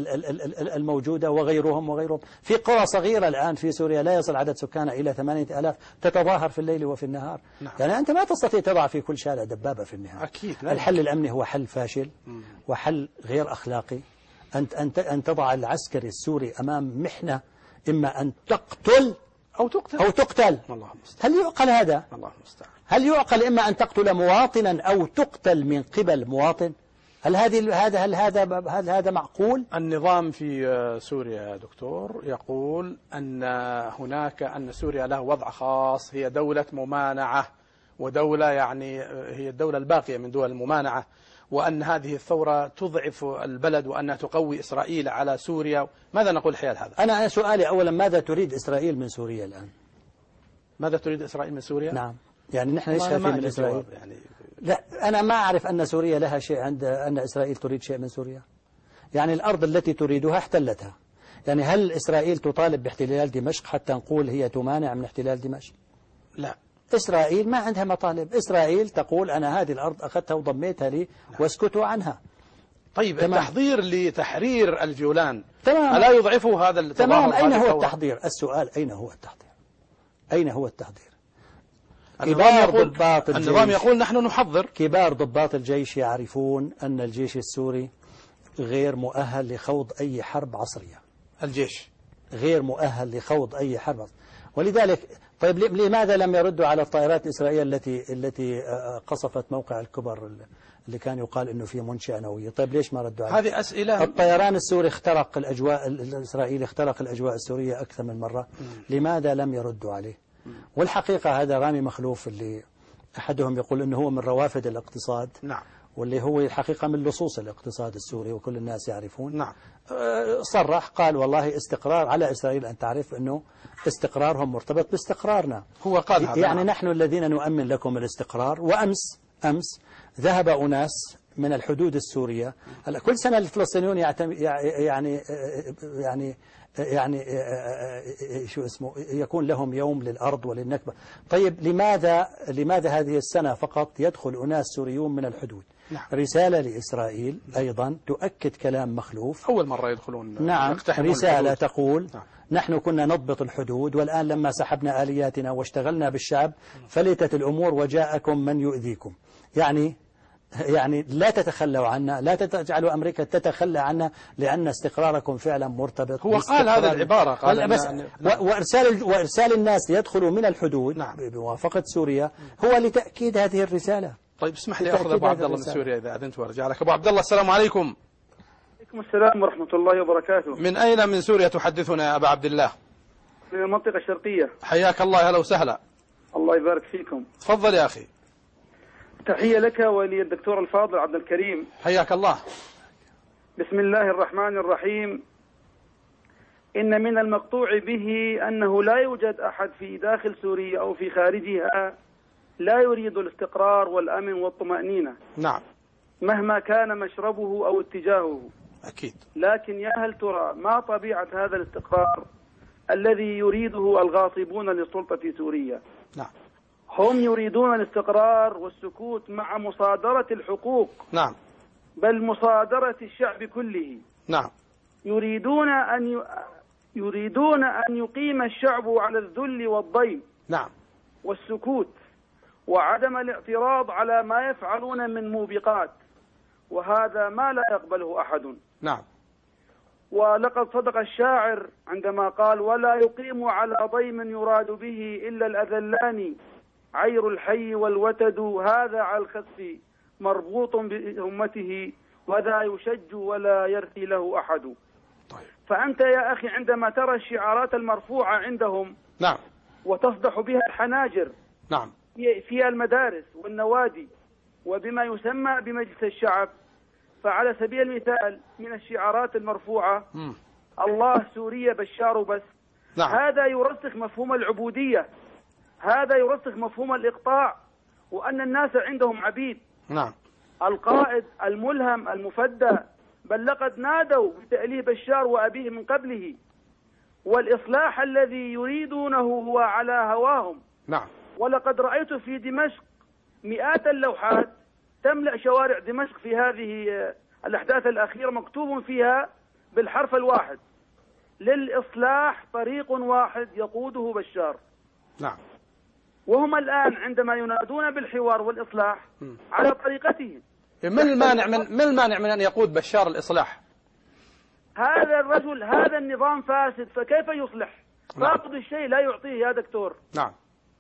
الموجودة وغيرهم وغيرهم. في قرى صغيرة الآن في سوريا لا يصل عدد سكانها إلى ثمانية آلاف تتظاهر في الليل وفي النهار. نعم. يعني أنت ما تستطيع تضع في كل شارع دبابة في النهاية. أكيد. الحل الأمني هو حل فاشل مم. وحل غير أخلاقي. أنت أنت أن تضع العسكري السوري أمام محنة، إما أن تقتل أو تقتل أو تقتل. الله المستعان. هل يعقل هذا؟ الله المستعان. هل يعقل إما أن تقتل مواطنا أو تقتل من قبل مواطن؟ هل هذه هذا هل هذا هل هذا معقول؟ النظام في سوريا يا دكتور يقول أن هناك أن سوريا له وضع خاص، هي دولة ممانعة، ودولة يعني هي الدولة الباقية من دول الممانعة، وأن هذه الثورة تضعف البلد وأنها تقوي إسرائيل على سوريا. ماذا نقول حيال هذا؟ أنا سؤالي أولا، ماذا تريد إسرائيل من سوريا الآن؟ ماذا تريد إسرائيل من سوريا؟ نعم. يعني نحن ايش خايفين من إسرائيل؟ يعني لا، أنا ما أعرف أن سوريا لها شيء عند أن إسرائيل تريد شيء من سوريا. يعني الأرض التي تريدها احتلتها. يعني هل إسرائيل تطالب باحتلال دمشق حتى نقول هي تمانع من احتلال دمشق؟ لا. إسرائيل ما عندها مطالب. إسرائيل تقول أنا هذه الأرض أخذتها وضميتها لي واسكتوا عنها. طيب تمام. التحضير لتحرير الجولان تمام. ألا يضعفه هذا التظاهر؟ تمام. أين هو التحضير؟ السؤال أين هو التحضير؟ أين هو التحضير؟ كبار ضباط الجيش، النظام يقول نحن نحضر. كبار ضباط الجيش يعرفون أن الجيش السوري غير مؤهل لخوض أي حرب عصرية. الجيش غير مؤهل لخوض أي حرب، ولذلك طيب لماذا لم يردوا على الطائرات الإسرائيلية التي التي قصفت موقع الكبر اللي كان يقال إنه فيه منشأة نووية؟ طيب ليش ما ردوا عليه؟ هذه أسئلة. الطيران السوري اخترق الأجواء الإسرائيلي اخترق الأجواء السورية أكثر من مرة. م. لماذا لم يردوا عليه؟ م. والحقيقة هذا رامي مخلوف اللي أحدهم يقول إنه هو من روافد الاقتصاد. نعم. واللي هو الحقيقة من لصوص الاقتصاد السوري وكل الناس يعرفون. نعم. صرح قال والله استقرار على إسرائيل أن تعرف أنه استقرارهم مرتبط باستقرارنا. هو قال هذا. يعني نحن الذين نؤمن لكم الاستقرار. وأمس أمس ذهب أناس من الحدود السورية. هلا كل سنة الفلسطينيون يعني يعني يعني يعني شو اسمه يكون لهم يوم للأرض وللنكبة. طيب لماذا لماذا هذه السنة فقط يدخل أناس سوريون من الحدود؟ نعم. رسالة لإسرائيل أيضا تؤكد كلام مخلوف. أول مرة يدخلون. نعم. رسالة الحدود. تقول نعم. نحن كنا نضبط الحدود، والآن لما سحبنا آلياتنا واشتغلنا بالشعب فلتت الأمور وجاءكم من يؤذيكم. يعني يعني لا تتخلوا عنا، لا تجعلوا أمريكا تتخلى عنا، لأن استقراركم فعلا مرتبط. هو قال هذه العبارة قال بس نعم. وإرسال وإرسال الناس ليدخلوا من الحدود. نعم. بموافقة سوريا هو لتأكيد هذه الرسالة. طيب اسمح لي أخذ أبو عبد الله من سوريا إذا أذنت وأرجع لك. أبو عبد الله السلام عليكم. عليكم السلام ورحمة الله وبركاته. من أين من سوريا تحدثنا يا أبا عبد الله؟ من المنطقة الشرقية. حياك الله، أهلا وسهلا. الله يبارك فيكم. تفضل يا أخي. تحية لك وللدكتور الفاضل عبد الكريم. حياك الله. بسم الله الرحمن الرحيم. إن من المقطوع به أنه لا يوجد أحد في داخل سوريا أو في خارجها لا يريد الاستقرار والأمن والطمأنينة. نعم. مهما كان مشربه أو اتجاهه. أكيد. لكن يا هل ترى ما طبيعة هذا الاستقرار الذي يريده الغاصبون للسلطة في سوريا؟ نعم. هم يريدون الاستقرار والسكوت مع مصادرة الحقوق. نعم. بل مصادرة الشعب كله. نعم. يريدون أن ي... يريدون أن يقيم الشعب على الذل والضيم. نعم. والسكوت وعدم الاعتراض على ما يفعلون من موبقات، وهذا ما لا يقبله أحد. نعم. ولقد صدق الشاعر عندما قال: ولا يقيم على ضيم يراد به إلا الأذلان، عير الحي والوتد هذا على الخسف مربوط بأمته، وذا يشج ولا يرثي له أحد. طيب. فأنت يا أخي عندما ترى الشعارات المرفوعة عندهم نعم وتصدح بها الحناجر نعم في المدارس والنوادي وبما يسمى بمجلس الشعب، فعلى سبيل المثال من الشعارات المرفوعة م. الله سوريا بشار بس. نعم. هذا يرسخ مفهوم العبودية، هذا يرسخ مفهوم الإقطاع، وأن الناس عندهم عبيد. نعم. القائد الملهم المفدى، بل لقد نادوا بتأليه بشار وأبيه من قبله، والإصلاح الذي يريدونه هو على هواهم. نعم. ولقد رأيت في دمشق مئات اللوحات تملأ شوارع دمشق في هذه الأحداث الأخيرة مكتوب فيها بالحرف الواحد: للإصلاح طريق واحد يقوده بشار. نعم. وهم الآن عندما ينادون بالحوار والإصلاح م. على طريقتهم. ما المانع من ما المانع من أن يقود بشار الإصلاح؟ هذا الرجل، هذا النظام فاسد، فكيف يصلح؟ فاقد الشيء لا يعطيه يا دكتور. نعم.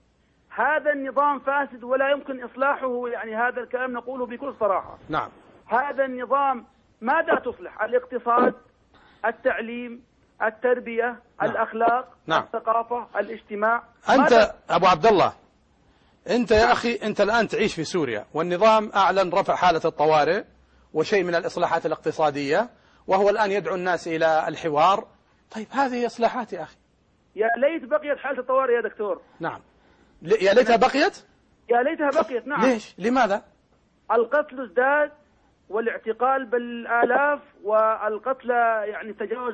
هذا النظام فاسد ولا يمكن إصلاحه، يعني هذا الكلام نقوله بكل صراحة. نعم. هذا النظام ماذا تصلح؟ الاقتصاد، التعليم، التربية، نعم. الأخلاق، نعم. الثقافة، الاجتماع. أنت أبو عبد الله، أنت يا أخي أنت الآن تعيش في سوريا، والنظام أعلن رفع حالة الطوارئ وشيء من الإصلاحات الاقتصادية، وهو الآن يدعو الناس إلى الحوار. طيب هذه إصلاحات يا أخي. يا ليت بقيت حالة الطوارئ يا دكتور. نعم. يا ليتها بقيت؟ يا ليتها بقيت. نعم. ليش؟ لماذا؟ القتل ازداد والاعتقال بالآلاف، والقتلى يعني تجاوز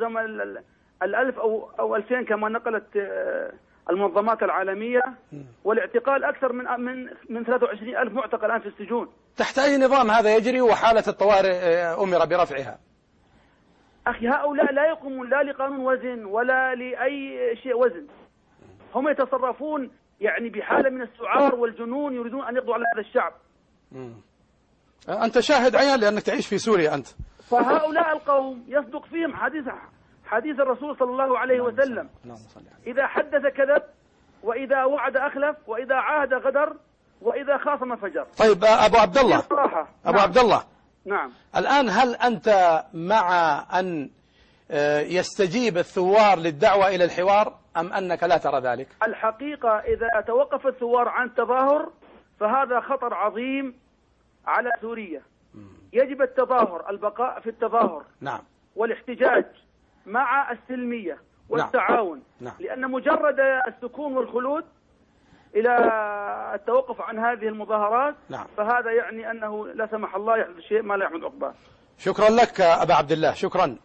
الألف أو أو ألفين كما نقلت المنظمات العالمية، والاعتقال أكثر من من من ثلاثة وعشرين ألف معتقل الآن في السجون. تحت أي نظام هذا يجري وحالة الطوارئ أمر برفعها؟ أخي هؤلاء لا يقومون لا لقانون وزن ولا لأي شيء وزن، هم يتصرفون يعني بحالة من السعار والجنون، يريدون أن يقضوا على هذا الشعب. مم. أنت شاهد عيان لأنك تعيش في سوريا أنت. فهؤلاء القوم يصدق فيهم حديث حديث الرسول صلى الله عليه وسلم: إذا حدث كذب، وإذا وعد أخلف، وإذا عاهد غدر، وإذا خاصم فجر. طيب أبو عبد الله، أبو نعم. عبد الله، نعم. الآن هل أنت مع أن يستجيب الثوار للدعوة إلى الحوار أم أنك لا ترى ذلك؟ الحقيقة إذا توقف الثوار عن التظاهر فهذا خطر عظيم على سوريا. يجب التظاهر، البقاء في التظاهر. نعم. والاحتجاج مع السلمية والتعاون. نعم. لأن مجرد السكون والخلود إلى التوقف عن هذه المظاهرات نعم. فهذا يعني أنه لا سمح الله يحدث شيء ما لا يحمد عقباه. شكرا لك أبا عبد الله، شكرا.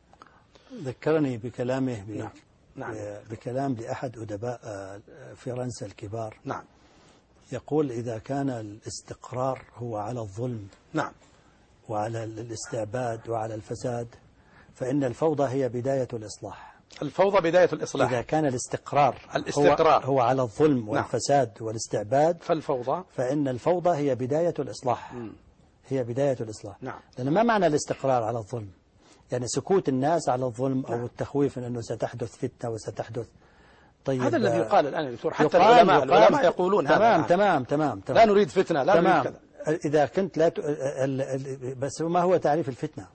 ذكرني بكلامه ب... نعم. نعم. بكلام لأحد أدباء فرنسا الكبار. نعم. يقول: إذا كان الاستقرار هو على الظلم نعم وعلى الاستعباد وعلى الفساد، فإن الفوضى هي بداية الإصلاح. الفوضى بداية الإصلاح. إذا كان الاستقرار, الاستقرار. هو, هو على الظلم والفساد نعم. والاستعباد، فالفوضى فإن الفوضى هي بداية الإصلاح. م. هي بداية الإصلاح. نعم. لأن ما معنى الاستقرار على الظلم؟ يعني سكوت الناس على الظلم نعم. أو التخويف من أنه ستحدث فتنة وستحدث. طيب هذا الذي يقال الآن دكتور، حتى العلماء يقال العلماء يقولون تمام هذا. تمام تمام تمام. لا نريد فتنة، لا تمام. نريد كذا. إذا كنت لا ت... ال... ال... بس ما هو تعريف الفتنة؟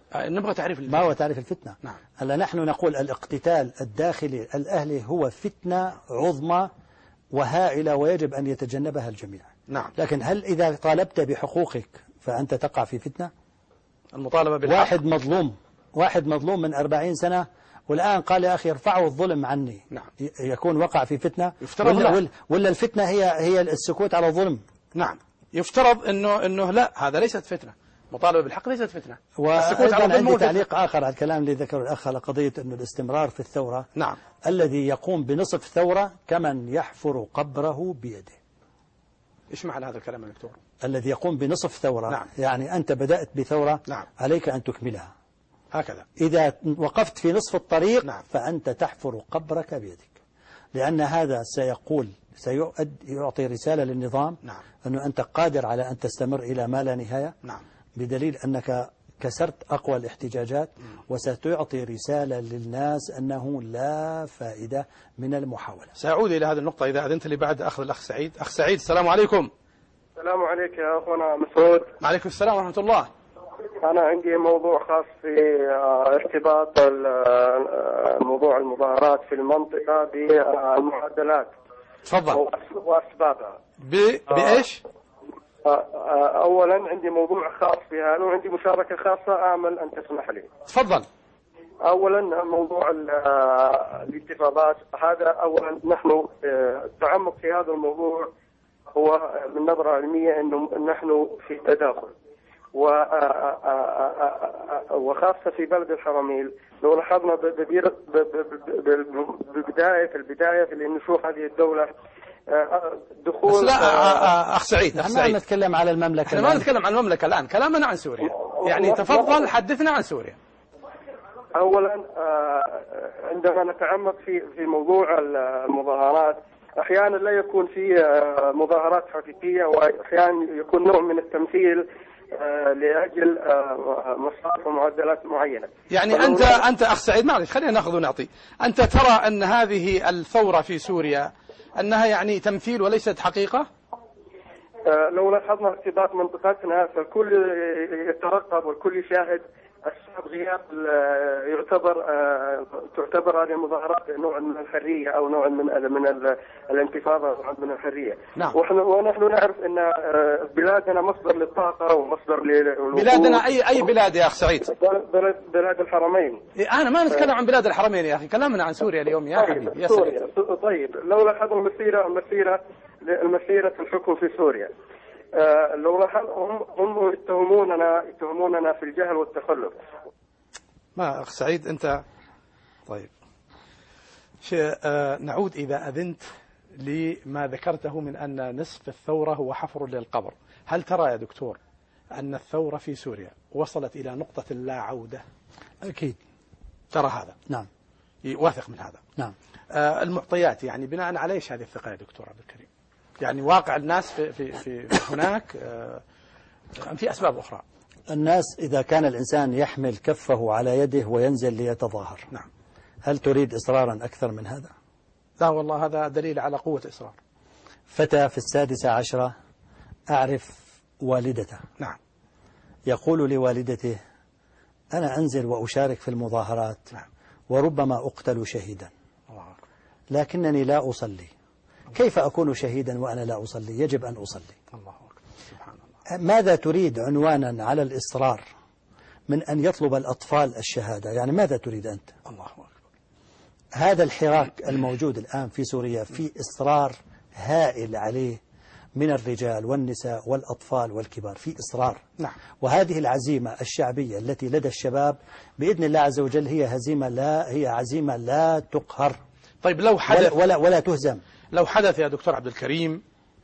نبغى تعريف ما هو تعريف الفتنة؟ نعم. هلا نحن نقول الاقتتال الداخلي الأهلي هو فتنة عظمى وهائلة ويجب أن يتجنبها الجميع. نعم. لكن هل إذا طالبت بحقوقك فأنت تقع في فتنة؟ المطالبة بالحق. واحد مظلوم واحد مظلوم من أربعين سنة والآن قال يا أخي ارفعوا الظلم عني. نعم. يكون وقع في فتنة يفترض ولا, لا. ولا, ولا الفتنة هي هي السكوت على الظلم. نعم. يفترض أنه أنه لا، هذا ليست فتنة. مطالبة بالحق ليست فتنة. وأيضا عندي تعليق آخر على الكلام اللي ذكره الأخ على قضية أنه الاستمرار في الثورة. نعم. الذي يقوم بنصف ثورة كمن يحفر قبره بيده. إيش معنى هذا الكلام يا دكتور؟ الذي يقوم بنصف ثورة. نعم. يعني أنت بدأت بثورة. نعم. عليك أن تكملها. هكذا. إذا وقفت في نصف الطريق. نعم. فأنت تحفر قبرك بيدك، لأن هذا سيقول سيعطي رسالة للنظام. نعم. أنه أنت قادر على أن تستمر إلى ما لا نهاية. نعم. بدليل أنك كسرت أقوى الاحتجاجات. م. وستعطي رسالة للناس أنه لا فائدة من المحاولة. سأعود إلى هذه النقطة إذا أذنت لي بعد أخذ الأخ سعيد. أخ سعيد السلام عليكم. السلام عليك يا أخونا مسعود. وعليكم السلام ورحمة الله. أنا عندي موضوع خاص في ارتباط موضوع المظاهرات في المنطقة بالمعدلات. تفضل. وأسبابها. بإيش؟ أولا عندي موضوع خاص في هذا وعندي مشاركة خاصة آمل أن تسمح لي. تفضل. أولا موضوع الانتفاضات هذا، أولا نحن التعمق في هذا الموضوع هو من نظرة علمية أنه نحن في تداخل، وخاصة في بلد الحرمين. لو لاحظنا ببداية البداية في نشوف هذه الدولة دخول. لا أخ سعيد، أخ سعيد ما نتكلم على المملكة. احنا ما نتكلم عن المملكة الآن، كلامنا عن سوريا. يعني تفضل حدثنا عن سوريا. أولا عندما نتعمق في في موضوع المظاهرات، أحيانا لا يكون في مظاهرات حقيقية، وأحيانا يكون نوع من التمثيل لأجل مصالح ومعدلات معينة. يعني أنت أنت أخ سعيد معلش خلينا نأخذ ونعطي. أنت ترى أن هذه الثورة في سوريا أنها يعني تمثيل وليست حقيقة؟ لو لاحظنا ارتباط منطقتنا فالكل يترقب والكل يشاهد أسباب غياب يعتبر تعتبر هذه المظاهرات نوع من الحرية أو نوع من من الانتفاضة، نوع من الحرية. نعم. ونحن ونحن نعرف أن بلادنا مصدر للطاقة ومصدر للوقود. بلادنا أي أي بلاد يا أخ سعيد؟ بلاد بلاد الحرمين. أنا ما نتكلم عن بلاد الحرمين يا أخي، كلامنا عن سوريا اليوم يا حبيبي. يا سوريا. طيب لو لاحظوا المسيرة المسيرة المسيرة الحكم في سوريا، آه لو لاحظ هم هم يتهموننا يتهموننا في الجهل والتخلف. ما أخ سعيد أنت طيب شيء آه نعود إذا أذنت لما ذكرته من أن نصف الثورة هو حفر للقبر. هل ترى يا دكتور أن الثورة في سوريا وصلت إلى نقطة لا عودة؟ أكيد ترى هذا. نعم. واثق من هذا. نعم. آه المعطيات يعني بناء على ايش هذه الثقة يا دكتور عبد الكريم؟ يعني واقع الناس في في في هناك آه في أسباب أخرى. الناس إذا كان الإنسان يحمل كفه على يده وينزل ليتظاهر. نعم. هل تريد إصرارا أكثر من هذا؟ لا والله هذا دليل على قوة إصرار. فتى في السادسة عشرة أعرف والدته. نعم. يقول لوالدته أنا أنزل وأشارك في المظاهرات. نعم. وربما أقتل شهيدا. الله أكبر. لكنني لا أصلي. كيف أكون شهيدا وأنا لا أصلي؟ يجب أن أصلي. الله أكبر. سبحان الله. ماذا تريد عنوانا على الإصرار من أن يطلب الأطفال الشهادة؟ يعني ماذا تريد أنت؟ الله أكبر. هذا الحراك الموجود الآن في سوريا في إصرار هائل عليه من الرجال والنساء والأطفال والكبار، في إصرار. نعم. وهذه العزيمة الشعبية التي لدى الشباب بإذن الله عز وجل هي هزيمة لا هي عزيمة لا تقهر. طيب لو حدث ولا ولا, ولا تهزم. لو حدث يا دكتور عبد الكريم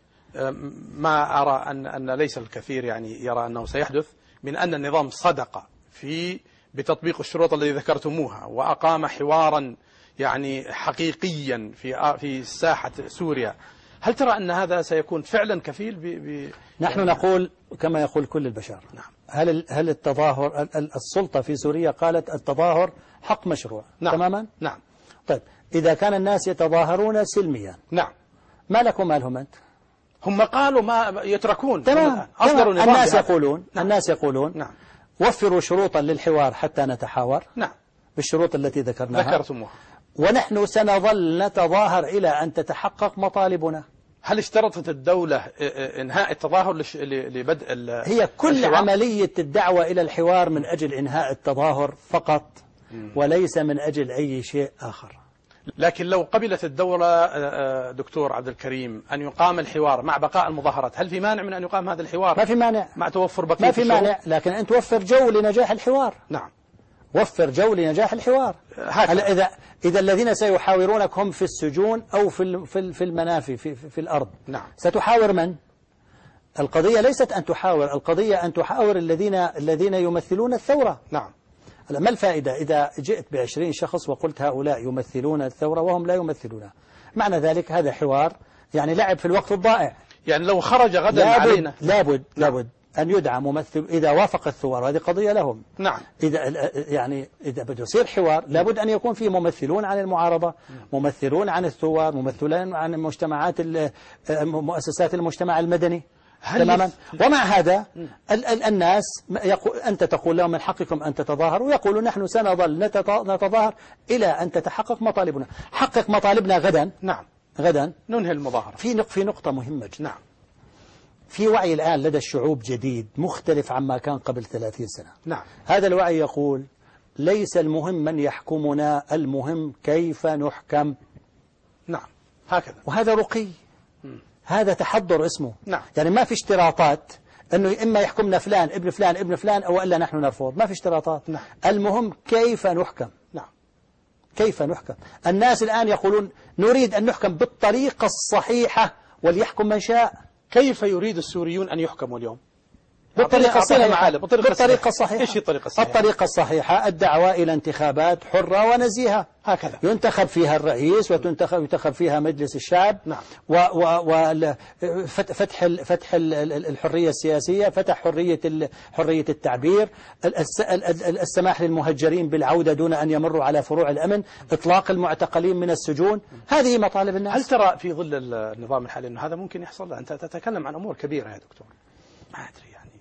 ما أرى أن أن ليس الكثير يعني يرى أنه سيحدث، من أن النظام صدق في بتطبيق الشروط التي ذكرتموها وأقام حوارا يعني حقيقيا في في ساحة سوريا، هل ترى أن هذا سيكون فعلا كفيل ب... ب... نحن يعني نقول كما يقول كل البشر. نعم. هل هل التظاهر السلطة في سوريا قالت التظاهر حق مشروع. نعم. تماما. نعم. طيب إذا كان الناس يتظاهرون سلميا. نعم. ما لكم مالهم أنت؟ هم قالوا ما يتركون. تمام. أصدروا الناس يقولون. نعم. الناس يقولون. نعم. وفروا شروطا للحوار حتى نتحاور. نعم. بالشروط التي ذكرناها. ذكرتموها. ونحن سنظل نتظاهر إلى أن تتحقق مطالبنا. هل اشترطت الدولة إنهاء التظاهر لبدء هي كل الحوار؟ عملية الدعوة إلى الحوار من أجل إنهاء التظاهر فقط، وليس من أجل أي شيء آخر. لكن لو قبلت الدولة دكتور عبد الكريم أن يقام الحوار مع بقاء المظاهرات، هل في مانع من أن يقام هذا الحوار؟ ما في مانع، مع توفر بقية ما في الشروط؟ مانع، لكن أن توفر جو لنجاح الحوار. نعم. وفر جو لنجاح الحوار. هكذا. إذا إذا الذين سيحاورونك هم في السجون أو في في في المنافي في في الأرض. نعم. ستحاور من؟ القضية ليست أن تحاور، القضية أن تحاور الذين الذين يمثلون الثورة. نعم. ما الفائدة إذا جئت بعشرين شخص وقلت هؤلاء يمثلون الثورة وهم لا يمثلونها؟ معنى ذلك هذا حوار يعني لعب في الوقت الضائع. يعني لو خرج غدا لابد علينا لابد نعم. لابد أن يدعى ممثل إذا وافق الثوار، هذه قضية لهم. نعم. إذا يعني إذا بده يصير حوار لابد أن يكون في ممثلون عن المعارضة، ممثلون عن الثوار، ممثلون عن مجتمعات مؤسسات المجتمع المدني. تماما. ومع هذا ال ال الناس يقول أنت تقول لهم من حقكم أن تتظاهروا، ويقولوا نحن سنظل نتظاهر إلى أن تتحقق مطالبنا. حقق مطالبنا غدا. نعم. غدا ننهي المظاهرة. في في نقطة مهمة جدا. نعم. في وعي الآن لدى الشعوب جديد مختلف عما كان قبل ثلاثين سنة. نعم. هذا الوعي يقول ليس المهم من يحكمنا، المهم كيف نحكم. نعم. هكذا. وهذا رقي. م. هذا تحضر اسمه. نعم. يعني ما في اشتراطات أنه إما يحكمنا فلان ابن فلان ابن فلان أو إلا نحن نرفض، ما في اشتراطات. نعم. المهم كيف نحكم. نعم. كيف نحكم. الناس الآن يقولون نريد أن نحكم بالطريقة الصحيحة وليحكم من شاء. كيف يريد السوريون أن يحكموا اليوم؟ بالطريقة الصحيحة. بالطريقة الصحيحة. إيش الطريقة الصحيحة؟ الطريقة الصحيحة الدعوة إلى انتخابات حرة ونزيهة. هكذا. ينتخب فيها الرئيس وتنتخب ينتخب فيها مجلس الشعب. نعم. وفتح فتح الحرية السياسية، فتح حرية حرية التعبير، السماح للمهجرين بالعودة دون أن يمروا على فروع الأمن، إطلاق المعتقلين من السجون. هذه مطالب الناس. هل ترى في ظل النظام الحالي أن هذا ممكن يحصل؟ أنت تتكلم عن أمور كبيرة يا دكتور. ما أدري يعني.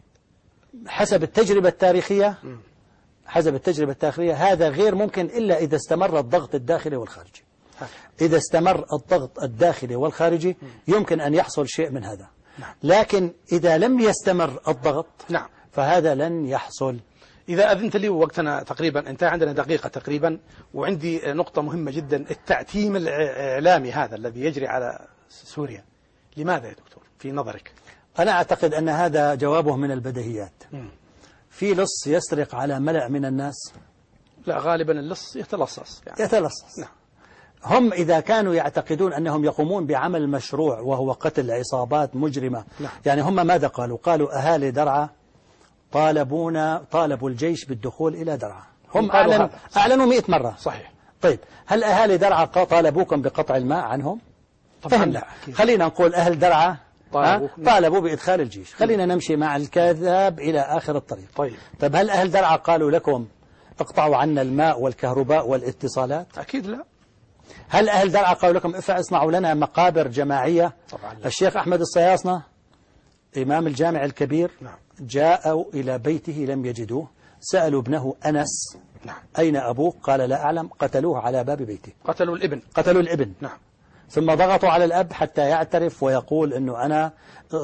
حسب التجربة التاريخية حسب التجربة التاريخية هذا غير ممكن إلا إذا استمر الضغط الداخلي والخارجي. إذا استمر الضغط الداخلي والخارجي يمكن أن يحصل شيء من هذا. لكن إذا لم يستمر الضغط نعم. فهذا لن يحصل. إذا أذنت لي وقتنا تقريبا انتهى، عندنا دقيقة تقريبا، وعندي نقطة مهمة جدا، التعتيم الإعلامي هذا الذي يجري على سوريا، لماذا يا دكتور في نظرك؟ أنا أعتقد أن هذا جوابه من البديهيات. م. في لص يسرق على ملأ من الناس؟ لا، غالبا اللص يتلصص يعني. يتلصص. نعم. هم إذا كانوا يعتقدون أنهم يقومون بعمل مشروع وهو قتل عصابات مجرمة. نعم. يعني هم ماذا قالوا؟ قالوا أهالي درعا طالبونا طالبوا الجيش بالدخول إلى درعا. هم أعلنوا, أعلنوا مئة مرة. صحيح. طيب هل أهالي درعا طالبوكم بقطع الماء عنهم؟ طبعا لا. خلينا نقول أهل درعا طالبوا, طالبوا بإدخال الجيش. خلينا نمشي مع الكذاب إلى آخر الطريق. طيب. طيب هل أهل درعا قالوا لكم اقطعوا عنا الماء والكهرباء والاتصالات؟ أكيد لا. هل أهل درعا قالوا لكم افعوا اصنعوا لنا مقابر جماعية؟ طبعا لا. الشيخ أحمد الصياصنة إمام الجامع الكبير نعم. جاءوا إلى بيته لم يجدوه، سألوا ابنه أنس نعم. أين أبوك؟ قال لا أعلم، قتلوه على باب بيته. قتلوا الابن. قتلوا الابن. نعم. ثم ضغطوا على الأب حتى يعترف ويقول أنه أنا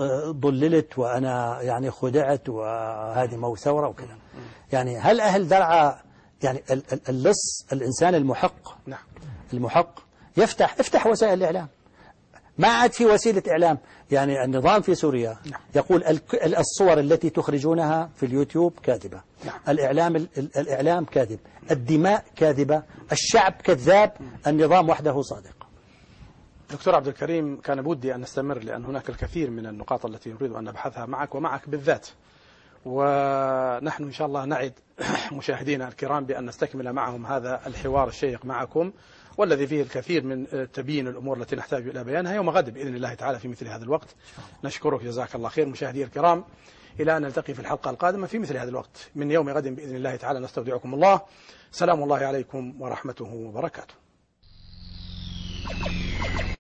ضللت وأنا يعني خدعت وهذه موثورة وكذا. يعني هل أهل درعا يعني اللص الإنسان المحق نعم. المحق يفتح افتح وسائل الإعلام، ما عاد في وسيلة إعلام. يعني النظام في سوريا نعم. يقول الصور التي تخرجونها في اليوتيوب كاذبة. نعم. الإعلام الإعلام كاذب، الدماء كاذبة، الشعب كذاب، النظام وحده صادق. دكتور عبد الكريم، كان بودي أن نستمر لأن هناك الكثير من النقاط التي نريد أن نبحثها معك ومعك بالذات، ونحن إن شاء الله نعد مشاهدينا الكرام بأن نستكمل معهم هذا الحوار الشيق معكم، والذي فيه الكثير من تبيين الأمور التي نحتاج إلى بيانها يوم غد بإذن الله تعالى في مثل هذا الوقت. نشكرك جزاك الله خير. مشاهدي الكرام، إلى أن نلتقي في الحلقة القادمة في مثل هذا الوقت من يوم غد بإذن الله تعالى، نستودعكم الله. سلام الله عليكم ورحمته وبركاته.